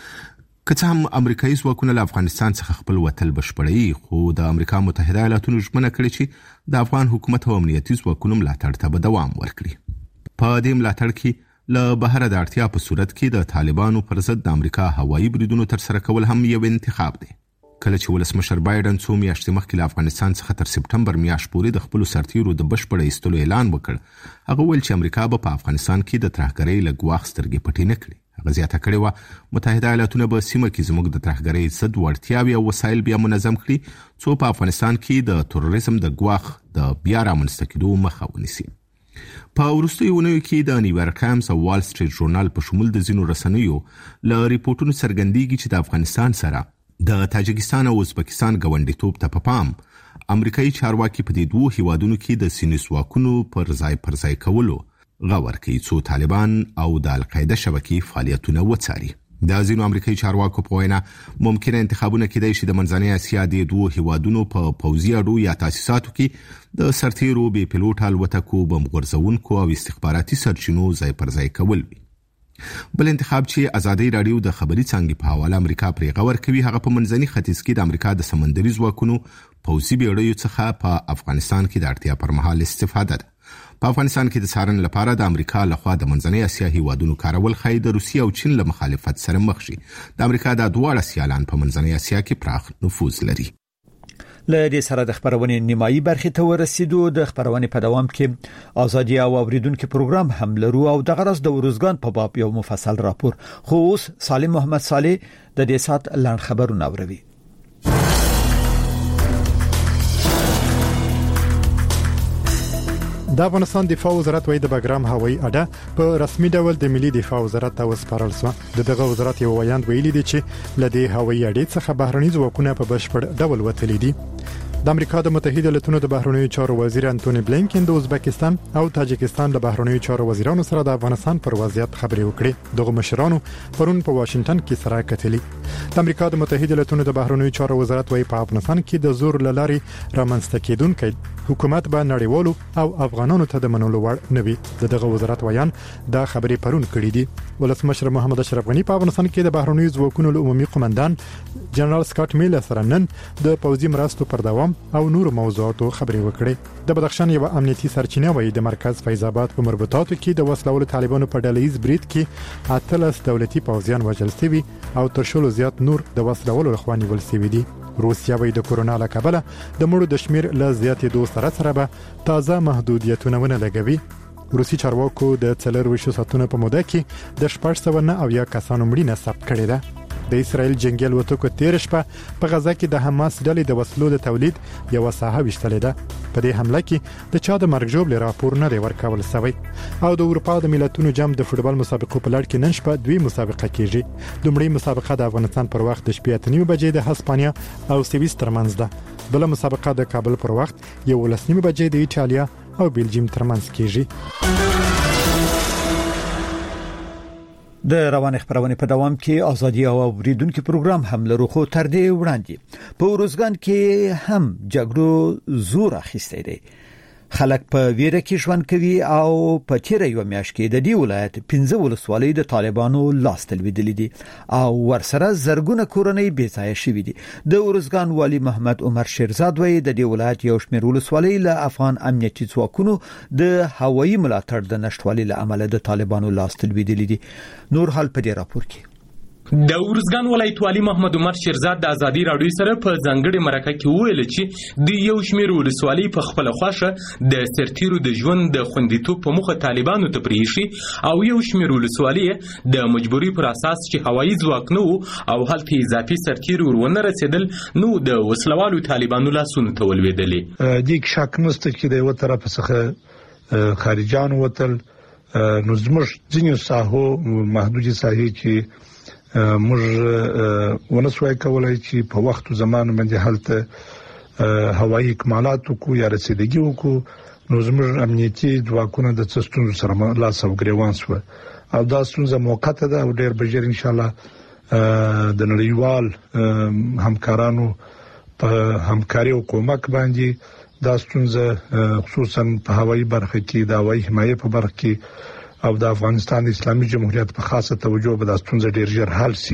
که څه هم امریکایي ځواکونه له افغانستان څخه خپل وتل بشپړوي، خو د امریکا متحده ایالاتونو ژمنه کړې چې د افغان حکومت او امنیتي ځواکونو ملاتړ ته به دوام ورکړي. په دې ملاتړ کې له بهره د اړتیا په صورت کې د طالبانو پر ضد د امریکا هوایي بریدونو ترسره کول هم یو انتخاب دی. کله چې ولسمشر بایدن څو میاشتې مخکې له افغانستان څخه تر سپټمبر میاشت پورې د خپل سرتیرو د بشپړ ایستلو اعلان وکړ، هغه ویل چې امریکا به په افغانستان کې د ترهګرۍ له ګواښ سترګې پټې نه کړي. هغه زیاته کړې وه متحده ایالاتونه به سیمه کې زموږ د ترهګرۍ ضد وړتیاوې او وسایل بیا منظم کړي څو په افغانستان کې د تروریزم د ګواښ د بیا رامنځته کېدو مخه ونیسي. په وروستیو اونیو کې د نیویارک ټایمز او وال سټریټ ژورنال په شمول د ځینو رسنیو له ریپورتونو څرګندېږي چې د افغانستان سره د تاجکستان او ازبکستان ګاونډیتوب ته په پام امریکایي چارواکي په دې دوو هیوادونو کې د سیمې ځواکونو پر ځای پر ځای کولو غور کوي څو طالبان او د القاعده شبکې فعالیتونه وڅاري. د ځینو امریکایي چارواکو په وینا ممکنه انتخابونه کېدای شي د منځنۍ اسیا د دوو هیوادونو په پوځي اډو یا تاسیساتو کې د سرتیرو بې پیلوټ الوتکو بم غورځونکو او استخباراتي سرچینو ځای پر ځای کول وي. بل انتخاب چې ازادي رادیو د خبري څانګې په حواله امریکا پرې غور کوي هغه په منځني ختیځ کې د امریکا د سمندري ځواکونو پوځي بیړیو څخه په افغانستان کې د اړتیا پر مهال استفاده ده. په افغانستان کې د څارن لپاره د امریکا لخوا د منځنۍ اسیا هیوادونو کارول خای د روسیې او چین له مخالفت سره مخ شي. د امریکا د دواړه سیالان په منځنۍ اسیا کې پراخ نفوذ لري. له دې سره د خبرونې نیمایي برخې ته ورسېدو. د خبرونې په دوام کې ازادي او اوریدونکو پروګرام هم لرو او د غرض د ورزګان په باب یو مفصل راپور. خو اوس سالم محمد صالح د دې سات لاند خبرونه اوري. د افغانستان دفاع وزارت وایي د بګرام هوایي اډه په رسمي ډول د ملي دفاع وزارت ته وسپارل شو. د دغه وزارت یو ویاند ویلي دی چې لدې هوایي اډې څخه بهرني ځواکونه په بشپړ ډول وتلي دي. د امریکا د متحده ایالاتونو د بهرنیو چارو وزیر انټونی بلینکن د ازبکستان او تاجکستان د بهرنیو چارو وزیرانو سره د افغانستان پر وضعیت خبرې وکړې. دغه مشرانو پرون په واشنگټن کې سره کتلي. د امریکا د متحده ایالاتونو د بهرنیو چارو وزارت وايي په افغانستان کې د زور لاري رامنځته کېدونکې حکومت به نړیوالو او افغانانو ته د منلو وړ نه وي. دغه وزارت ویان دا خبرې پرون کړې دي. ولسمشر محمد اشرف غنی په افغانستان کې د بهرنیو ځواکونو له عمومي قومندان جنرال سکاټ میلر سره نن د پوځي مرستو پر دوام او نور موضوعاتو خبرې وکړې. د بدخشان یو امنیتي سرچینه وایي د مرکز فیض آباد په مربوطاتو کې د وسلوالو طالبانو په ډلهیز برید کې اتلس دولتي پوځیان وژل شوي او تر شلو زیات نور د وسلوالو لخوا نیول شوي دي. روسیا وایي د کورونا له کبله د مړو د شمیر له زیاتېدو سره سره به تازه محدودیتونه ونه لګوي. روسي چارواکو د څلور ویشت ساعتونو په موده کې د شپږ سوه نه اویا کسانو مړینه ثبت کړې ده. د اسرایل جنگي الوتکو تیر شپه په غزا کې د حماس ډلې د وسلو د تولید یو ساحه وشتلې ده. په دې حمله کې د چا د مرګ ژوبل راپور نه دی ورکول شوی. او د اروپا د ملتونو جام د فوتبال مسابقو په لړ کې نن شپه دوی مسابقه کیږي. لومړی مسابقه د افغانستان پر وخت د شپې اته نیمه بجې د هسپانیا او سویس ترمنځ ده. بل مسابقه د کابل پر وخت یو لسنیمه بجې د ایټالیا او بلجیم ترمنځ کیږي. د روان خبرونه په دوام کې ازادي او اوریدونکو پروګرام هم لرو. خو تر دې وړاندې په ورزګان کې هم جګړو زور اخیستی دی. خلک په ویره کې ژوند کوي او په تیر یو میاشت کې د دې ولایت پنځه ولسوالۍ د طالبانو لاس تلویدلې دي او ورسره زرګونه کورنۍ بې ځایه شوي دي. د ورزګان والی محمد عمر شیرزاد وایي د دې ولایت یو شمېر ولسوالۍ له افغان امنیتي ځواکونو د هوایي ملاتړ د نشټوالي له امله د طالبانو لاس تلویدلې دي. نور حال په دې راپور کې د ورزګان ولایت والی محمد عمر شیرزاد د ازادي رادیو سره په ځنګړي مرکه کې ویل چې د یو شمېر ولسوالۍ په خپل خوښه د سرتیرو د ژوند د خوندیتوب په مخه طالبانو ته پریښي او یو شمېر ولسوالۍ د مجبوري پر اساس چې هوایي ځواک نه او هلته اضافي سرتیرو ورونه رسیدل نو د وسلوالو طالبانو لاسونو ته ولوېدلې. د شک نشته چې د یو طرف څخه خارجان وتل نو زموږ ځینې ساحو محدودي ساحې چې موږ ونسوي کولای چې په وخت او زمان باندې حالت هوایي اکمالات کو یا رسیدګي وکړو نو زموږ امنیتي ځواکونه د څستون سره لاس او ګریوان شو او دا ستونزه موقته ده او ډېر بجیر ان شاء الله د نړیوال همکارانو په همکاري او کومک باندې دا ستونزه خصوصا په هوایي برخه کې د هوایي حمایت په برخه کې او د افغانستان اسلامي جمهوریت په خاصه توجه به د ستونزې ډیر ژر حل شي.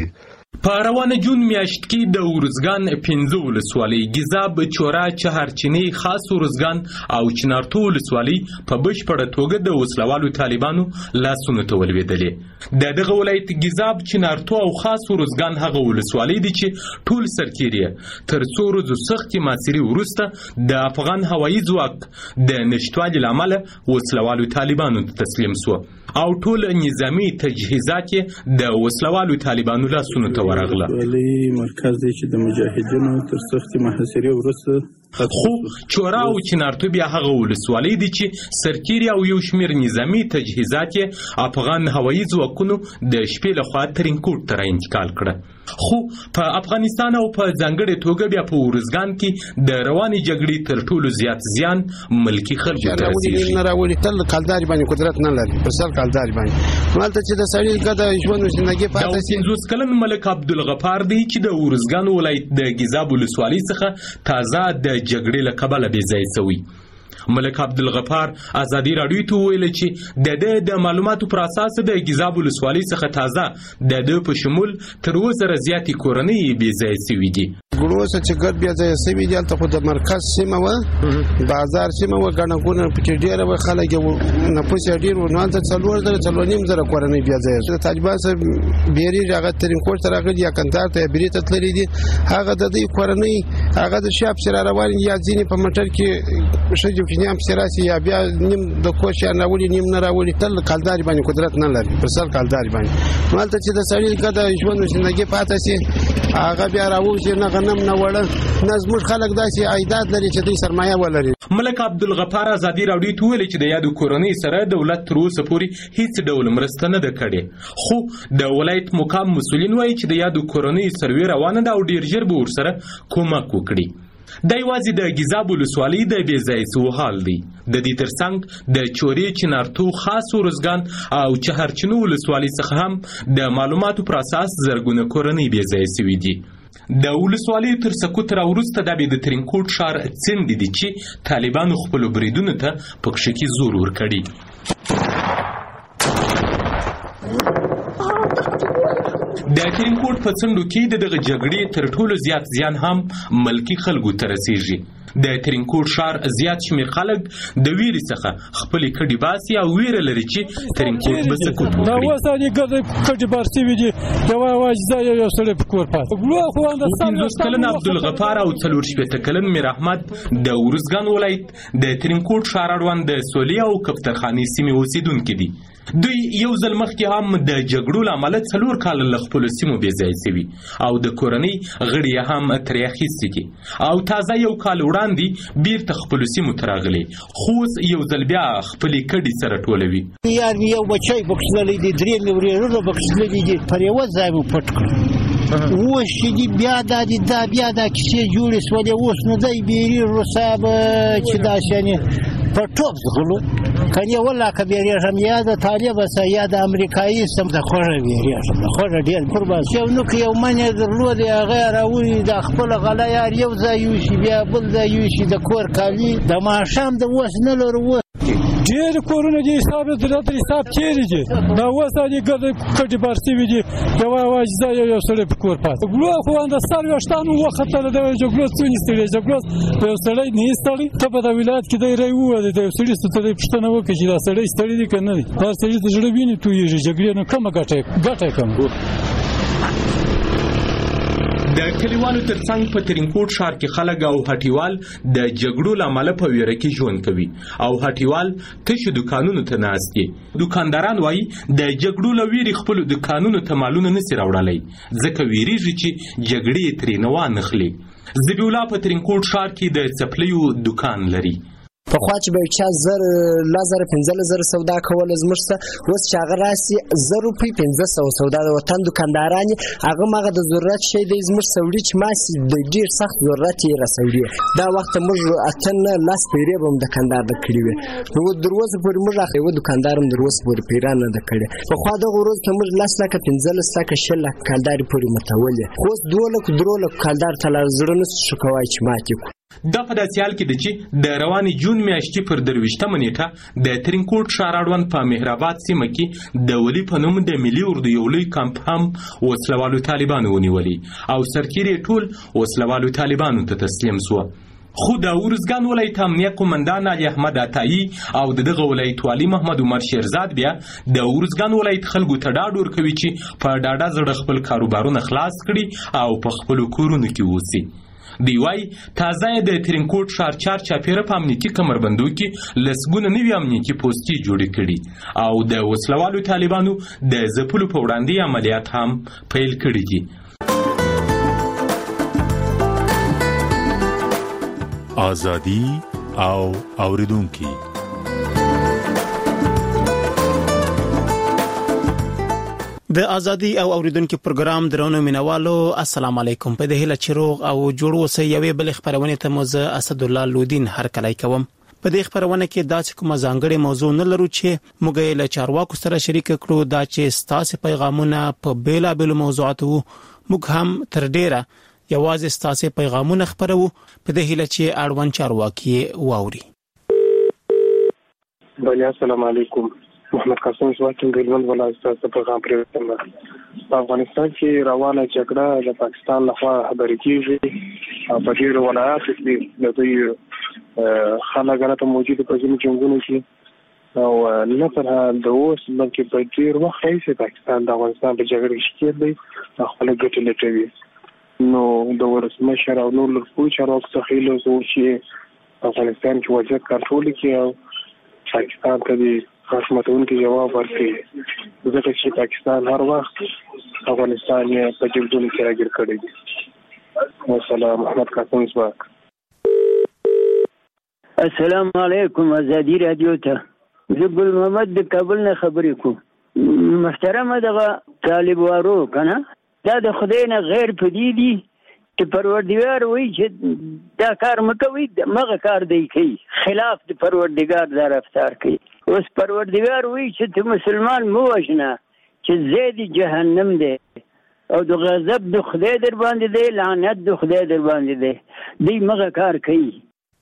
په روانه جون میاشت کې د ورزګان پنځه ولسوالۍ ګیزاب، چورا، چهارچینی، خاص ورزګان او چنارتو ولسوالۍ په بشپړه توګه د وسلوالو طالبانو لاسونو ته ولوېدلې. د دغه ولایت ګیزاب، چنارتو او خاص ورزګان هغه ولسوالۍ دي چې ټول سرتیري تر څو ورځو سختې محاصرې وروسته د افغان هوایي ځواک د نشتوالي له امله وسلوالو طالبانو ته تسلیم سو او ټول نظامی تجهیزات د وسلوالو طالبانو لاسونو ته ورغله. ولې مرکز دی چې د مجاهدینو تر سختې محاصرې وروسته خو چورا او چنارتو بیا هغه ولسوالۍ دي چې سرتیري او یو شمېر نظامی تجهیزات یې افغان هوایي ځواکونو د شپې لخوا ترینکوټ ته راانتقال کړه. خو په افغانستان او په ځانګړې توګه بیا په ورزګان کې د روانې جګړې تر ټولو زیات زیان ملکي خلکو ته رسېږي. نه راولي تل کلداري باندې قدرت نه لري، پر سر کلداري باندې مالته چې د سړي ګډه ژوند او ژوندۍ پاتې شي. پنځوس کلن ملک عبدالغفار دی چې د ورزګان ولایت د ګیزاب ولسوالۍ څخه تازه د جګړې له کبله بې ځایه شوی. ملک عبدالغفار ازادي راډیو ته ویل چې د د د معلوماتو پر اساس د ګیزاب ولسوالۍ څخه تازه د د په شمول تر اووه زره زیاتې کورنۍ بې ځایه شوي دي. ګروسه چې ګډ بیا ځای سوي دي هلته خو د مرکز سیمه وه، بازار سیمه وه، ګڼه ګوڼه پکې ډېره وه، خلک یې نفوس یې ډېر و. نو هلته څلور زره څلور نیم زره کورنۍ بیا ځایه د طالبان سره بیریږي، هغه ترینکوټ ته راغلي یا کندهار ته یا برې ته تللي دي. هغه د دوی کورنۍ هغه د شا پسې را روان دي، یا ځینې په موټر کې ښځې کوچنیان پسې راسي، یا بیا نیم د کور شیان راولي نیم نه راولي. تل کلداري باندې قدرت نه لري، پر سر کلداري باندې. نو هلته چې د سړي ګډه ژوند او ژوندۍ پاتې شي، هغه بیا راوځي، نه غنم نه وړه، نه زموږ خلک داسې عایدات لري چې دوی سرمایه ولري. ملک عبدالغفار ازادي راډیو ته ویلي چې د یادو کورنۍ سره دولت تر اوسه پورې هیڅ ډول مرسته نه ده کړې. خو د ولایت مقام مسؤلین وایي چې د یادو کورنۍ سروې روانه ده او ډیر ژر به ورسره کومک وکړي. دا یوازې د ګیزاب ولسوالۍ د بې ځایه سوو حال دی. د دې ترڅنګ د چورې، چنارتو، خاص ورزګان او چهارچینو ولسوالۍ څخه هم د معلوماتو پر اساس زرګونه کورنۍ بې ځایه سوي دي. د ولسوالیو تر سقوط راوروسته دا بیا د ترینکوټ ښار څنډې دي چې طالبانو خپلو بریدونو ته په کښې کې زور ورکړي. د ترینکوټ په څنډو کې د دغه جګړې تر ټولو زیات زیان هم ملکي خلکو ته رسېږي. د ترینکوټ ښار زیات شمېر خلک د ویرې څخه خپلې کډې باسي او ویره لري چې ترینکوټ به سقوط وکړي. دا اوس دې کډې بار شوي دي، یوه واجده یو سړی په کور پاتې. پنځوس کلن عبدالغفار او څلور شپېته کلن میر احمد د ورزګان ولایت د ترینکوټ ښار اړوند د سولې او کفترخانې سیمې اوسېدونکي دي. دوی یو ځل مخکې هم د جګړو له امله څلور کاله له خپلو سیمو بې ځایه شوي او د کورنۍ غړي یې هم ترې اخیستي دي او تازه یو کال وړاندې بیرته خپلو سیمو ته راغلي، خو اوس یو ځل بیا خپلې کډې سره ټولوي. یار مې یو بچی پکښې تللی دی، درې مې ورېرونه پکښې تللي دي، پر یوه ځای مو پټ کړ. اوس چې دي بیا دا دي دا بیا دا کیسې جوړې شولې، اوس نو دی بیریږو صاحب چې داسې یعنې په ټوپ ځغلو کنې والله که بیریږم یا د طالبه سه یا د امریکایي سم د خوږه بیریږم، د خوږه ډېر قربان چې یو نوک یو من یې درلودی هغه یې راولي د خپله غله یار یو ځای یوشي بیا بل ځای یوشي د کور کالي د ماښام د اوس نه لرو. اوس ډېر کورونه دي حساب د حساب چیرې دي، دا اوس دې ګډې کډې بار شوي دي، یوه واجده یو سړی په کور پاتې. جګړو خو د سر ویښتانو وختله د جګړو څونې ستړی جګړو په یو سړی نه یې ستړی. ته په دا ولایت کې دی رای ووایي د یو سړي ستړی پوښتنه وکړي چې دا سړی ستړی دی که نه دی. دا سړي ته زړه وینې تویېږي، جګړې نو کمه ګټه ګټه یې کمه. د کلیوالو ترڅنګ په ترینکوټ ښار کې خلک او هټیوال د جګړو له امله په ویره کې ژوند کوي او هټیوال تشو دکانونو ته ناست دي. دکانداران وایي د جګړو له ویرې خپلو دکانونو ته مالونه نسي راوړلی، ځکه ویریږي چې جګړې یې ترې نه وانخلي. ذبیح الله په ترینکوټ ښار کې د څپلیو دکان لري. پخوا چې به یو چا زر لس زره پنځلس زره سودا کوله زموږ څخه، اوس چې هغه راسي زر روپۍ پنځه سوه سودا د وطن دکانداران یې هغه مغه د ضرورت شی دی زموږ سوړي چې ماسي د ډېر سخت ضرورت یې رسوړي. دا وخت موږ اته نه لس پیرې به هم دکاندار د کړي وي، نو در اوسه پورې موږ اخر یوه دکاندار هم در اوسه پورې پیران نه ده کړې. پخوا دغه ورځ کې موږ لس لکه پنځلس لکه شل لکه کالدارې پورې متولې، خو اوس دوه لکو درو لکو کالدار ته لا زړه نه ښه کوی چې ماتې کړو. دا په داسې حال کې ده چې د روانې جون میاشتې پر درویشتمه نیټه د ترینکوټ ښار اړوند په مهرآباد سیمه کې د ولي په نوم د ملي اردو یو لوی کمپ هم وسلوالو طالبانو ونیولي او سرتېري ټول وسلوالو طالبانو ته تسلیم سوه. خو د ارزګان ولایت امنیه قومندان علي احمد عطایي او د دغه ولایت والي محمد عمر شیرزاد بیا د ارزګان ولایت خلکو ته ډاډ ورکوي چې په ډاډه زړه خپل کاروبارونه خلاص کړي او په خپلو کورونو کې اوسي. دی وايي تازه یې د ترینکوټ ښار چار چاپیره په امنیتي کمربندو کې لسګونه نوي امنیتي پوستې جوړې کړي او د وسلوالو طالبانو د ځپلو په وړاندې عملیات هم پیل کړي دي. آزادي او اوریدونکي. د ازادي او اوریدونکو پروګرام درونو مینوالو السلام علیکم. په دې هله چروغ او جوړ اوسئ. یوې بل خبرونه ته موزه اسد الله لودین هر کله کوم. په دې خبرونه کې داسې کومه ځانګړې موضوع نه لرو چې موږ له چارواکو سره شریک کړو. دا چې ستاسو پیغامونه په بیلا بیل موضوعاتو موږ هم تر ډیره یوازې ستاسو پیغامونه خبرو په دې هله چې اړوند چارواکي واوري. بله السلام علیکم. محمد قاسم زواکین ګلمن ولا ستاسو پیغام پرېږدم. په افغانستان کې روانه جګړه د پاکستان لخوا خبرې کیږي او په ډیرو ولایاتو کې د دوی خلک هلته موجود په ځینو جنګونو کې او نه تر د اوس بلکې په ډیر وخت راهیسې پاکستان د افغانستان په جګړه کې ښکېل دی او خپله ګټې لټوي. نو د ولسمشر او نور لوړپوړو چارواکو څخه هیله وکړو چې افغانستان کې وضعیت کنټرول کړي او پاکستان ته د غاښ ماتونکي جواب ورکړي، ځکه چې پاکستان هر وخت افغانستان یې په جنګونو کې راګیر کړی دی. والسلام. محمد قاسم زواک. السلام علیکم. ازادي رادیو ته زه ګل محمد د کابل نه خبرې کوم. محترمه دغه طالبوارو کنه دا د خدای نه غیر پدې دي چې پروردګار وایي چې دا کار مکوئ، مغه کار دی کوي، خلاف د پروردګار دا رفتار کوي. اوس پروردګار وایي چې ته مسلمان مو وژنه چې زید جهنم دی او د غضب د خدای در باندې دی، لعنت د خدای در باندې دی، دی مغه کار کوي.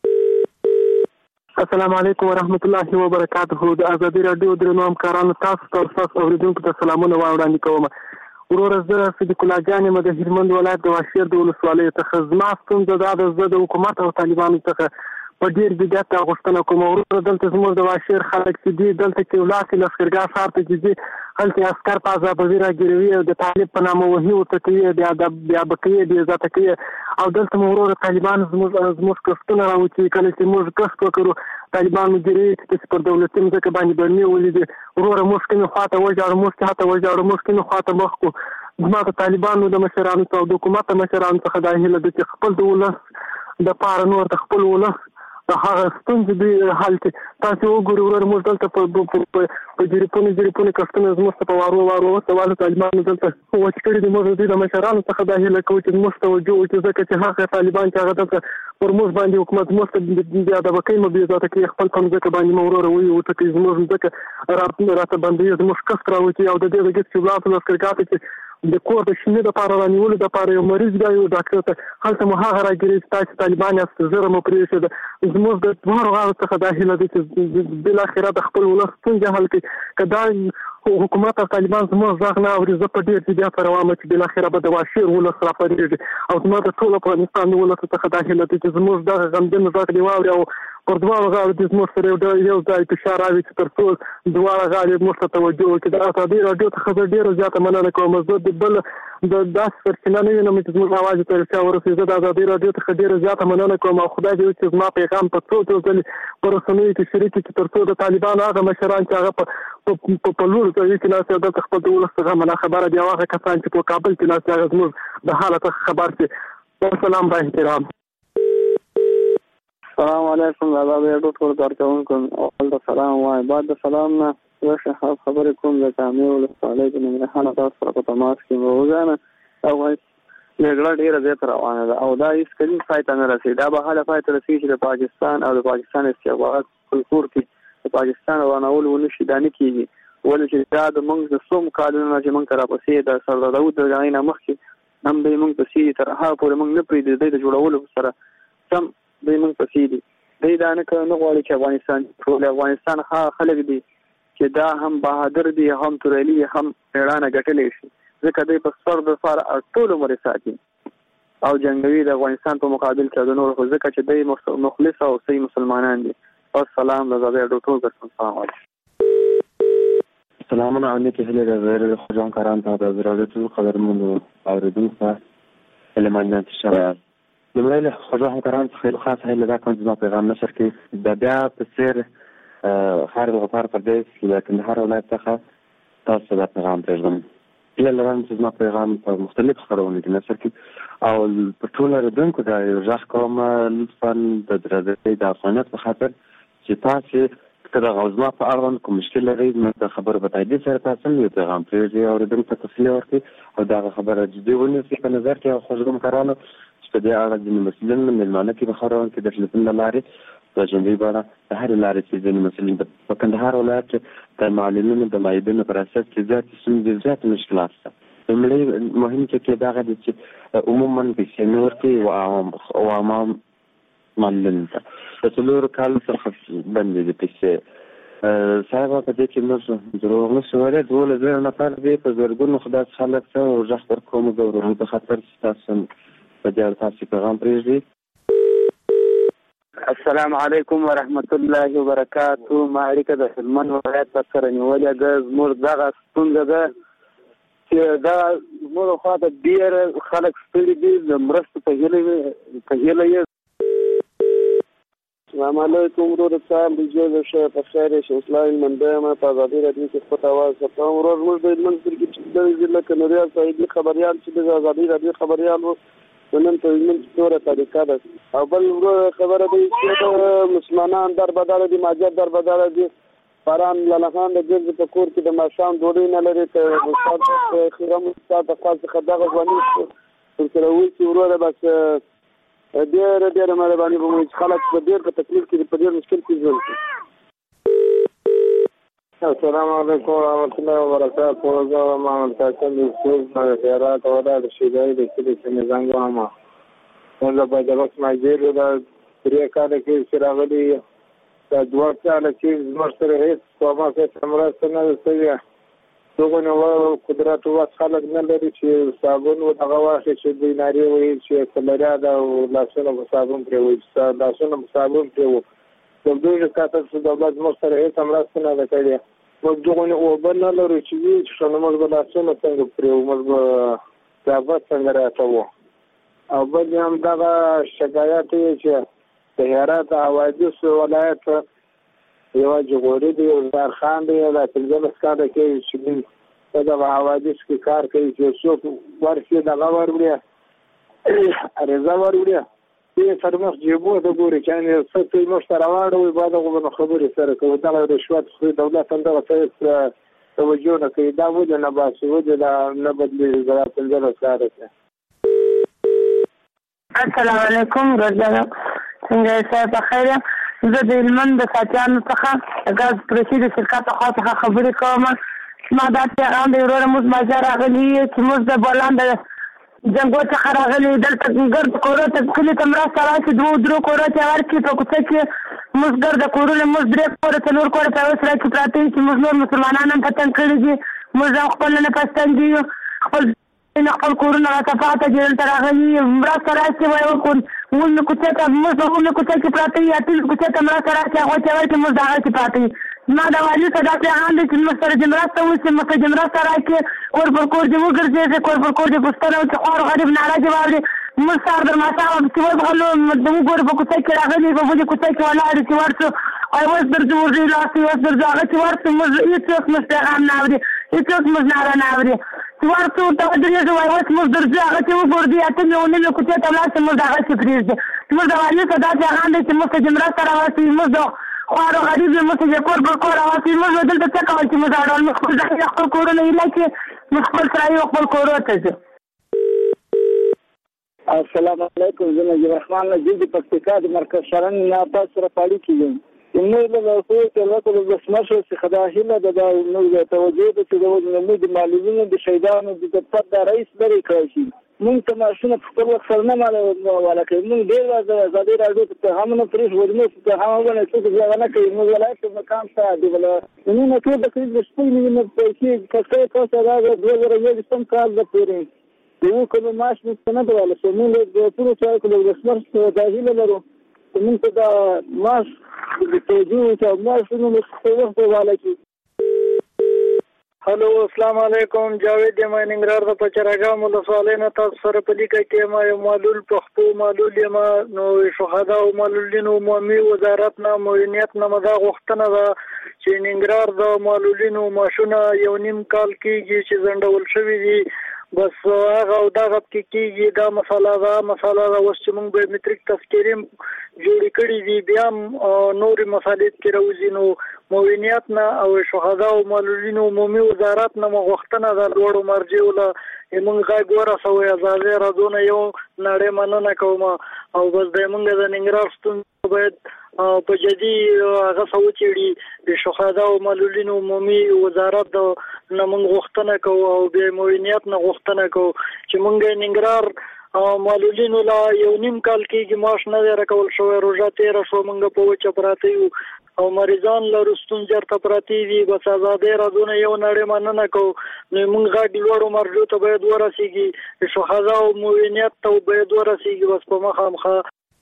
السلام علیکم ورحمت الله وبرکاته. د ازادي رادیو درنو همکارانو تاسو ته تاسو اوریدونکو ته سلامونه وړاندې کوم. ورور زه صدیق الله جان یم د هلمند ولایت د واشیر د ولسوالۍ څخه. زما ستونزه دا ده، زه د حکومت او طالبانو څخه په ډېر جدیت غوښتنه کوم. ورور دلته زموږ د واشیر خلک چې دي دلته کې ولاړ لښکرګاه ښار ته چې ځي هلته عسکر په عذابوي راګیروي او د طالب په نامه وهي ورته کوي، بیا بیا به کوي، بې عزته کوي. او دلته مو ورور طالبان زموږ زموږ کښتونه راوچي، کله چې موږ کښت وکړو طالبان مدیرې چې پر دولتي مځکه باندې برنې ولیدې، وروره موږ کومې خواته وژاړو، موږ هاته وژاړو، موږ کومې خواته مخ کړو. زما د طالبانو د مشرانو څخه او د حکومت د مشرانو څخه دا هیله ده چې خپل د ولس د پاره نور د خپل ولس د هغه ستونزې دوی حل کړي. تاسې وګورئ ورور موږ دلته په جریپونو جریپونو کښتونه زموږ ته په وارو وارو وسوالو طالبانو دلته وچ کړي دي. موږ دوی د مشرانو څخه دا هیله کوو چې زموږ توجه وکړي، ځکه چې هغه طالبان چې هغه دلته پر موږ باندې حکومت زموږ ته بې ادبه کوي، مو بې عزته کوي، خپل په مځکه باندې مو وروره وایي وټکوي، زموږ مځکه راته بندوي، زموږ کښت راوچي. او د دې د ګټ چې ولاړ لښکرګاه ته چې د کور د شینې دپاره رانیولو دپاره یو مریض بیا یو ډاکټر ته هلته مو هغه راګیري چې تاسې طالبان یاست، ژر مو پرېښوده. زموږ د دواړو غاړو څخه دا هیله ده چې بالاخره د خپل ولس ستونزې حل کړي. که دا حکومت او طالبان زموږ غږ نه اوري، زه په ډېر جدیت سره وایم چې بالاخره به د واشیر ولس راپارېږي. او زما د ټول افغانستان د ولسو څخه دا هیله ده چې زموږ دغه غمجن غږ دې واوري او پر دواړو غاړو دې زموږ سره یو یو ځای فشار راوړي چې تر څو دواړه غاړې موږ ته توجه وکړي. د ازادي راډیو څخه زه ډېره زیاته مننه کوم. زه د بل د داسې سرچینه نه وینم چې زموږ اواز ته رسیا ورسوي. زه د ازادي راډیو څخه ډېره زیاته مننه کوم او خدای دې وکړي چې زما پیغام په څو څو ځلې په رسنیو کې شریک کړي تر څو د طالبانو هغه مشران چې هغه په په لوړو ځایونو کې ناست دلته خپل د ولس څخه منا خبره دي، او هغه کسان چې په کابل کې ناست هغه زموږ د حالت څخه خبر شي. والسلام با احترام. السلام علیکم. دا د یو ټول کارکونکو اول د سلام وای بعد د سلام نه ورشه خبرې کوم د کامیو له سوالې د ننګرهار تاسو سره په تماس کې وځانه. او جګړه ډیره زیاته روانه ده او دا هیڅ کله پای ته نه رسیدي. دا به حاله پای ته رسیږي چې د پاکستان او د پاکستان استخبارات کلتور کې د پاکستان روانول ونشي، دا نه کیږي. ولې چې دا د موږ د څوم کالونو چې موږ را پسې د سردار داود د غاینه مخکې هم د موږ پسې تر هغه پورې موږ نه پرېږدي د جوړولو سره سم دوی موږ پسې دي. دوی دا نه غواړي چې افغانستان ټول افغانستان خلک دي چې دا هم بهادر دي، هم تورلي، هم ایرانه ګټلې شي، ځکه دوی په سر د فار ټول عمر ساتي او جنگوي د افغانستان په مقابل کې د نور خو ځکه چې دوی مخلص او صحیح مسلمانان دي. السلام لزاده ډاکټر ګرځم السلام علیکم. سلامونه علیکم هله غیر خوجان کاران ته د زراعت قدرمن اوریدونکو لمن انتشار لمن خوجان کاران خیلی خاص هله دا کوم ځما پیغام نشر کې د بیا په سر خارج غفار پردیس لکن هر ولایت څخه تاسو دا پیغام پرېږدم. هیله لرم چې زما پیغام په مختلف خپرونو کې نشر کړي او په ټوله ردونکو دا یو ځخ کوم لطفا د درځي د افغانیت په خاطر چې تاسو کله غوښمه په اړوند کوم مشکل لري نو د خبرو په تایید سره تاسو یو پیغام پرېږدي او ردونکو ته تفصیل ورکړي او دا خبره جدي ونیسي په نظر کې او خوشګم کارانو چې د اړه د مسلمانانو ملمانه کې په خبرو کې د ټلیفون لارې په جنبي باندې د هر لارې چې د مسلمانانو په کندهار ولایت د معلمینو د مایدونو پر اساس چې زیات څه زیات مشکلات شته. هملې مهم چې دا غوډي چې عموما په سیمور کې او عوام او عوام معلم ته د څلور کال څخه باندې د پیسې صاحب په دې کې نو ضرور نو سوال ډول زه نه پاره دې په زرګونو خدای خلک ته او ځخ پر کوم ضروري په خاطر تاسو په دې تاسو پیغام پرېږدي. السلام علیکم ورحمت الله وبرکاتو. ما اړیکه د هلمند ولایت په سره نیولې ده. زموږ دغه ستونزه ده چې دا زموږ خواته ډېر خلک ستړي دي د مرستو په هیله په هیله یې. السلام علیکم ورور صاحب بجوز شه په خیر شه اسلام منبه په ازادي راډیو کې خپل आवाज کوم. ورور موږ د هلمند کې چې د ضلع کنریال صاحب خبريال چې د ازادي راډیو خبريال نن په هلمند کې توره طریقه ده او بل خبره ده چې مسلمانان در بدل دي، ماجر در بدل دي، باران لالخان د ګرځ په کور کې د ماشام ډوډۍ نه لري ته استاد خیرم استاد د خاص خدغه ځواني سره وی چې وروره بس ډېر ډېر مهرباني به موږ خلک په ډېر په تکلیف کې په ډېر مشکل کې ژوند. السلام علیکم ورحمۃ اللہ وبرکاتہ. زه محمد قاسم یوسف خیرات ودا د شیدای د کلی څخه زنګ وامه. زه په دغه ماجر د پرې کار کې شراغلي د دوه کال کې زموږ سره هیڅ کومه څه مرسته نه کوي. دغه نو قدرت او خلک نه لري چې صابون او دغه واخې چې د ناری وي چې کلریا دا او لاسونه په صابون پرې وي لاسونه په صابون پرې وي. د دوی کاته چې دولت موږ سره هیڅ مرسته نه کوي. موږ دغه او بل نه لرو چې چې موږ به لاسونه څنګه پرې موږ به ثابت څنګه راټو او بل هم دغه شکایت چې د هرات حوادث ولایت یو جوړې دی او دار خان دی د تلګل سکاده کې چې دغه حوادث کې کار کوي چې څوک ورشي دغه ورولې رضا ورولې په فرمخ جيبو د ګوري چې نه څه مشتري واړو بعد غو خبرې سره کوي دا رشوت خو دولت څنګه څه توجه نه کوي دا ولې نه باسي ولې دا نه بدلي زړه څنګه سره. السلام علیکم ګرځا څنګه تاسو په خیر یاست؟ زه د هلمند د ساتیانو څخه غاز پرسي د شرکت څخه خبرې کوم. ما دا پیغام دی ورور موږ ماجر راغلی چې موږ د بولان د جنګو څخه راغلي دلته ګرد کورو ته کلی ته مرسته راشي دوه درو کورو ته ورکړي په کوڅه کې موږ ګرد کورونه موږ درې کورو څلور کورو ته اوس راځي پراته چې موږ نور مسلمانان هم پتنګ کړي دي. موږ خپل نه پستان دي خپل نه خپل کورونه راځه دلته راغلي مرسته راشي وایو کون ول کوڅه ته موږ ول کوڅه کې پراته یا تل کوڅه ته مرسته راشي هغه ته ورکړي موږ دا راځي پراته. ما دا والی صدا ته اند چې موږ سره جمراسته وسه موږ جمراسته راکې کور پر کور دی وګرځي کور پر کور دی پښتنه چې خور غریب ناراضي واري موږ سره در ماسا چې وغلو دغه کور په کوڅه کې راغلي په دې کوڅه کې ولاړ چې ورته او اوس درځو ورځي لاسي اوس درځو هغه چې ورته موږ هیڅ څه پیغام نه اوري هیڅ موږ نه نه اوري چې ورته ته درځو وای اوس موږ درځو هغه چې وګورځي اته یو نه کوڅه ته لاس موږ هغه چې پریږدي موږ دا والی صدا ته اند چې موږ جمراسته راوځي موږ خو غریب موږ چې کور پر کور راوځي موږ دلته څه کوي چې موږ اړول موږ خپل خپل کورونه یې لکه موږ خپل سره خپل کورونه ته. السلام علیکم زه نجیب الرحمن نجیب د پکتیکا د مرکز شرن نه تاسو سره پالي کیږم. موږ له خو ته له د سمشو چې خدای له د نو توجه ته د موږ د معلومینو د شهیدانو د پد رئیس لري کوي مونږ ته ماشونه په خپل وخت سره نه ماله کوي. مونږ ډېر وخت د ازادي راډیو ته هم نه پرېښ ورنو ته هم ونه څوک ځای نه کوي. موږ ولایت ته مقام ته دی بله نو ټول د قریب د شپږ میلیونه پیسې کښتۍ پاسه راغله دوه زره یوویشتم کال د پورې د یو کلو معاش موږ ته نه دی ویلی شوی. موږ د ټولو چارو د ولسمشر دا هیله لرو چې موږ ته د معاش د توجه وکړي او معاشونه موږ په وخت حواله کړي. هلو السلام علیکم، جاوید یم ننګرهار د پچرګام ولسوالۍ نه تاسو سره په لیکه کې ما یو معلول پښتو معلول یم. نو شهدا او معلولینو عمومي وزارت نه معاونیت نه مدا غوښتنه ده چې ننګرهار د معلولینو معاشونه یو نیم کال کېږي چې ځنډول شوي دي. بس هغه او دغه کې کېږي. دا مسله ده مسله ده اوس چې موږ بایومټریک تذکرې جوړې کړي دي بیا هم نورې مسالې کې راوځي. نو معاونیت نه او شهدا او معلولینو عمومي وزارت نه مو غوښتنه ده لوړو مرجعو له موږ غږ ورسوئ. ازادي راډیو نه یو نړۍ مننه کوم او بس د موږ د ننګرهار ستونزې باید په جدي هغه څه وڅېړي. د شهدا او معلولینو عمومي وزارت نه موږ غوښتنه کوو او بیا معاونیت نه غوښتنه کوو چې موږ ننګرهار معلولینو لا یو نیم کال کېږي معاش نه دی راکول شوی. روژه تېره شوه موږ په وچه پراته یو او مریضان لرو ستونزې ورته پراته دي. بس ازادي راډیو نه یو نړۍ مننه کوو. نو موږ غږ لوړو مرجعو ته باید ورسېږي، شهدا او معاونیت ته باید ورسېږي. بس په مخه مخه.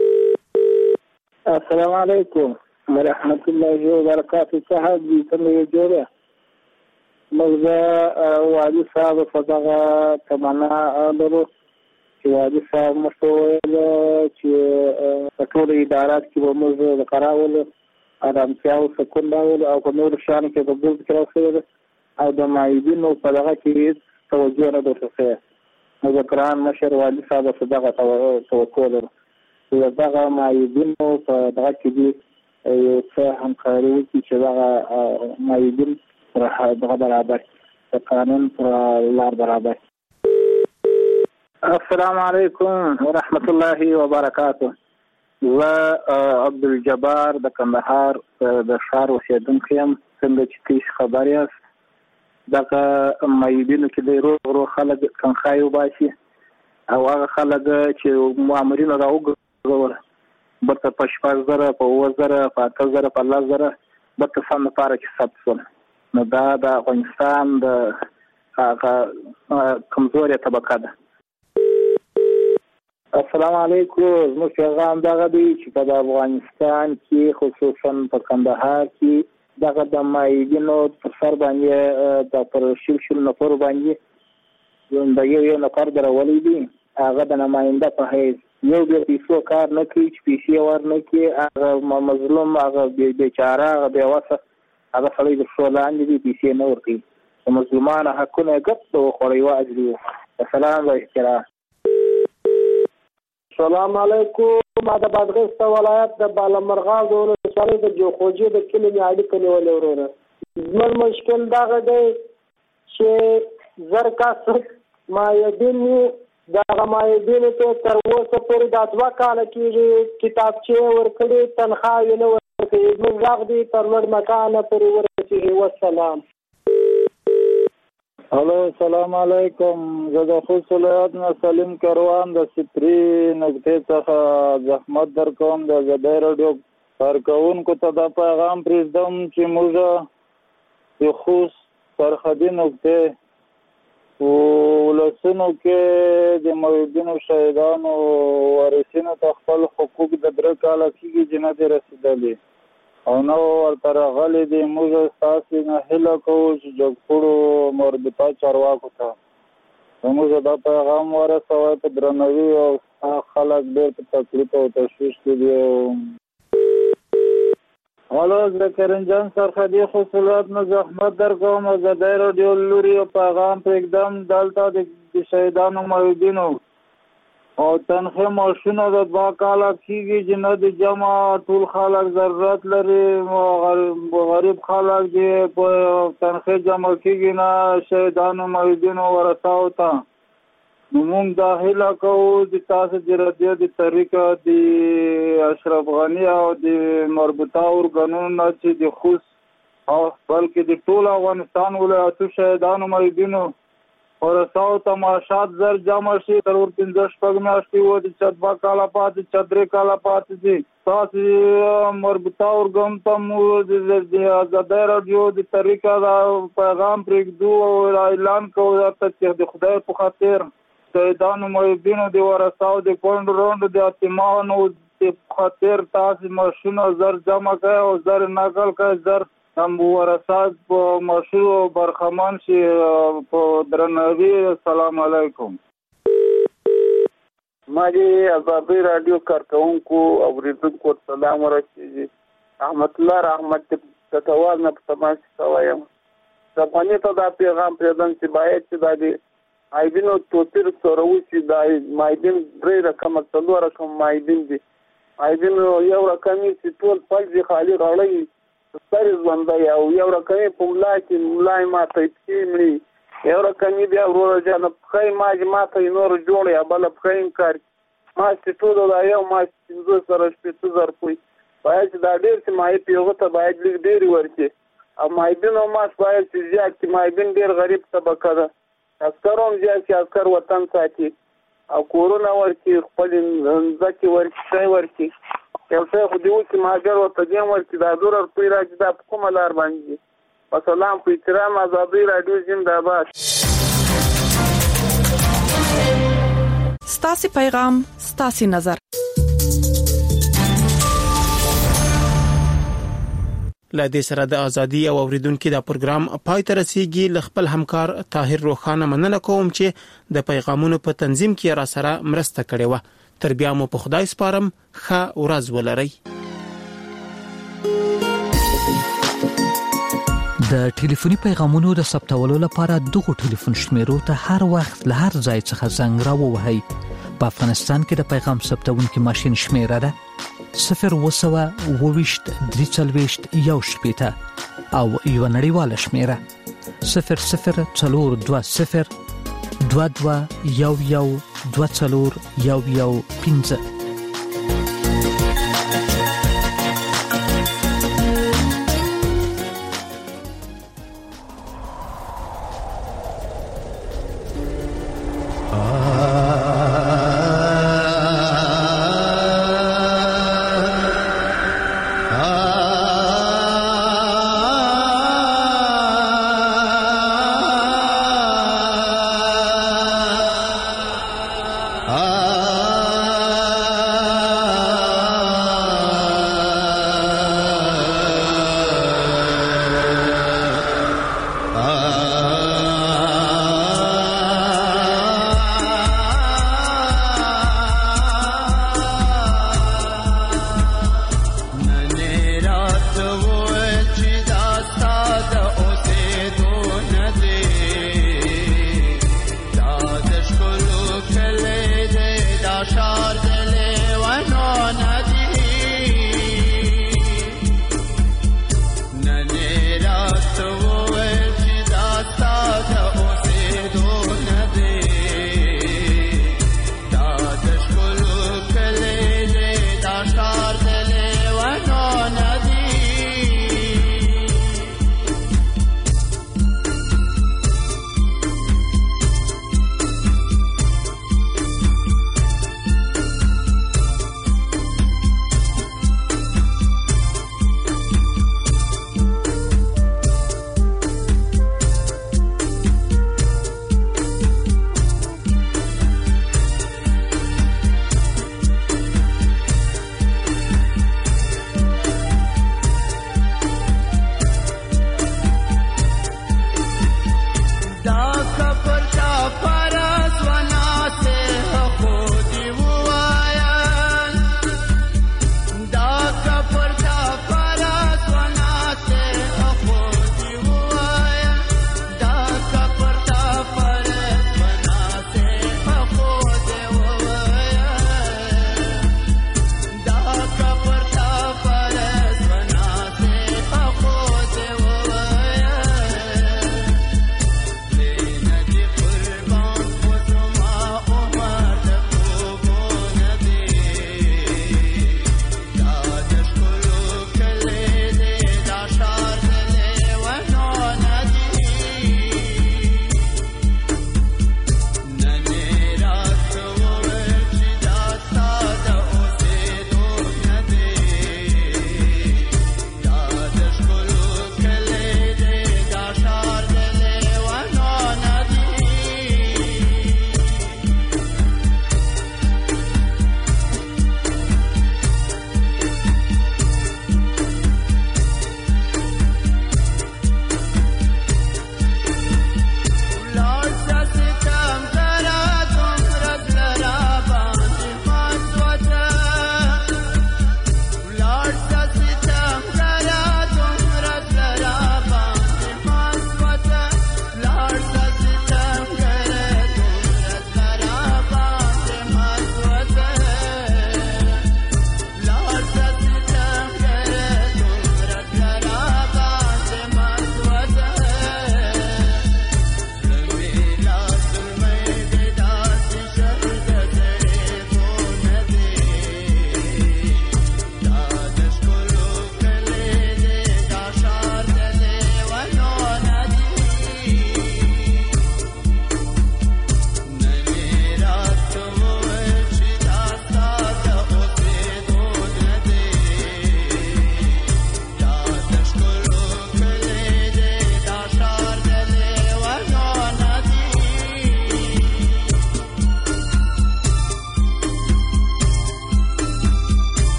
السلام علیکم ورحمت الله وبرکاته. صاحب دې څنګه جوړه؟ موږ د والي صاحب په دغه تمنا لرو چې والي صاحب موږ ته وویل چې په ټولو ادارات کې به موږ د قراولو ارامتیا او سکون راولو او په نورو شیانو کې به بوز کې راوښودل او د معیدینو په دغه کې هېڅ توجه نه ده شوې. نو د قرآن مشر والي صاحب څه دغه توقع لرو چې دغه معیدینو په دغه کې دي یو څه همکاري وکړي چې دغه معیدین دغه برابر د قانون پر لار برابر. السلام علیکم ورحمت الله وبرکاته. زه عبدالجبار د کندهار د ښار اوسېدونکی یم. څنګه چې تاسو خبر یاست دغه معیدینو کې د روغ روغ خلک تنخواه وباسي او هغه خلک چې مامورینو راوګرځول برته په شپږ زره په اووه زره په اته زره په لس زره برته سم لپاره کې ثبت شول. نو دا د افغانستان د هغه کمزورې طبقه ده. السلام علیکم. زموږ پیغام دغه دی چې په افغانستان کې خصوصا په کندهار کې دغه د معیدینو پر سر باندې د پر شل شل نفر باندې د یو یو نفر درولي دي. هغه د نماینده په حیث یو د پیسو کار نه کوي چې پیسې ورنه کړي. هغه مظلوم هغه بیچاره هغه بېوسه هغه سړی د پښو لاندې دي پیسې نه ورکوي. د مظلومانو حقونه یې ګپ ته وخوړی واجب دي. السلام و احترام. السلام علیکم. ما د بادغیس ولایت د بالامرغاز ولسوالۍ د جوخوجي د کلي مې اړیکه نیولې وروره. زموږ مشکل دغه دی چې زر کسه معیدین یو دغه معیدینو ته تر اوسه پورې دا دوه کاله کېږي کتابچې ورکړي تنخواه یې نه ورکوي. زموږ غږ دی تر لوړ مکانه پورې ورسېږي. والسلام. الو السلام علیکم. زه د خوست ولایت نه سلیم کروان د سپری نقطې څخه زحمت در کوم. د ازادي راډیو کارکوونکو ته دا پیغام پرېږدم چې موږ د خوست سرحدي نقطې په ولسونو کې د معیدینو شهیدانو وارثینو ته خپل حقوق د درې کاله کېږي چې نه دي رسېدلي او نو ورته راغلي دي. موږ ستاسې نه هیله کوو چې جګپوړو مربوطه چارواکو ته موږ دا پیغام ورسوئ په درناوي او خلک ډېر په تکلیف او تشویش کې دي. الو زه کریم جان سرحدي خوست ولایت نه زحمت در کوم. ازادي راډیو لوري پیغام پرېږدم. دلته د شهیدانو معیدینو او تنخواه معاشونه د دوه کاله کېږي چې نه د جمع ټول خلک ضرورت لري. غریب خلک چې په تنخواه جمع کېږي نه شهیدانو معیدینو ورثاو ته. نو موږ دا هیله کوو چې تاسو د راډیو د طریقه د اشرف غني او د مربوطه ارګانونو نه چې د خوست او بلکې د ټول افغانستان ولایتو شهیدانو معیدینو ورساو تماشات زر جمع شي ترور پنځه شپږ میاشتې و د چتبا کاله پاتې چدرې کاله پاتې دي تاسو مربوطه ارګم ته مو د آزادۍ راډیو د طریقه دا پیغام پرېږدو او اعلان کوو درته چې د خدای په خاطر شهیدانو محبینو د ورساو د کونډ روند د اتمانو د خاطر تاسو ماشونه زر جمع کړئ او زر نقل کړئ زر هم ورساد په مشروع برخمان شي په درناوي. السلام علیکم. ما دې آزادۍ راډیو کارکونکو او اوریدونکو سلام ورسیږي. احمد الله رحمت کټوال نه په تماس کوم. د باندې ته دا پیغام پردم چې باید چې دا دې آیبینو توتر سره وشي دا مایدین درې رقم څلور رقم مایدین دي. آیبینو یو رقمي چې ټول پلځي خالی غړی ستاري ژوندۍ او یو رقمي په ملا کې ملای ماته کې مړي یو رقمي بیا ورور جان پخې ماج ماته نور جوړي بل پخې کار ما چې ټول دا یو ما څنګه سره شپږ زره کوي باید دا ډېر چې مای پیغه ته باید لیک ډېر ورکړي او مایدین او ما باید چې زیات چې مایدین ډېر غریب طبقه ده عسکروم زیات چې عسکر وطن ساتي او کورونا ورکی خپل ځکه ورکی شي ورکی یو څه خو دیو چې ماګر او تدیم ورکی دا دور په راځي دا کومه لار باندې په سلام په احترام آزادۍ راډیو زنده‌باد. ستاسو پیغام ستاسو نظر له دې سره د ازادي او اوریدونکو دا پروګرام پای ته رسیدي. ل خپل همکار طاهر روخانه مننه کوم چې د پیغامونو په تنظیم کې را سره مرسته کړې و. تر بیا مو په خدای سپارم. ښه ورځ ولرئ. د ټلیفوني پیغامونو د ثبتولو لپاره دغه ټلیفون شمیرو ته هر وخت له هر ځای څخه زنګ راووهئ. په افغانستان کې د پیغام ثبتونکو ماشين شمیره ده صفر وسوه وویشت درې څلوېښت یو شپېته او یو نړیواله شمیره صفر صفر څلور دوه صفر دوه دوه یو یو دوه څلور یو یو پنځه. So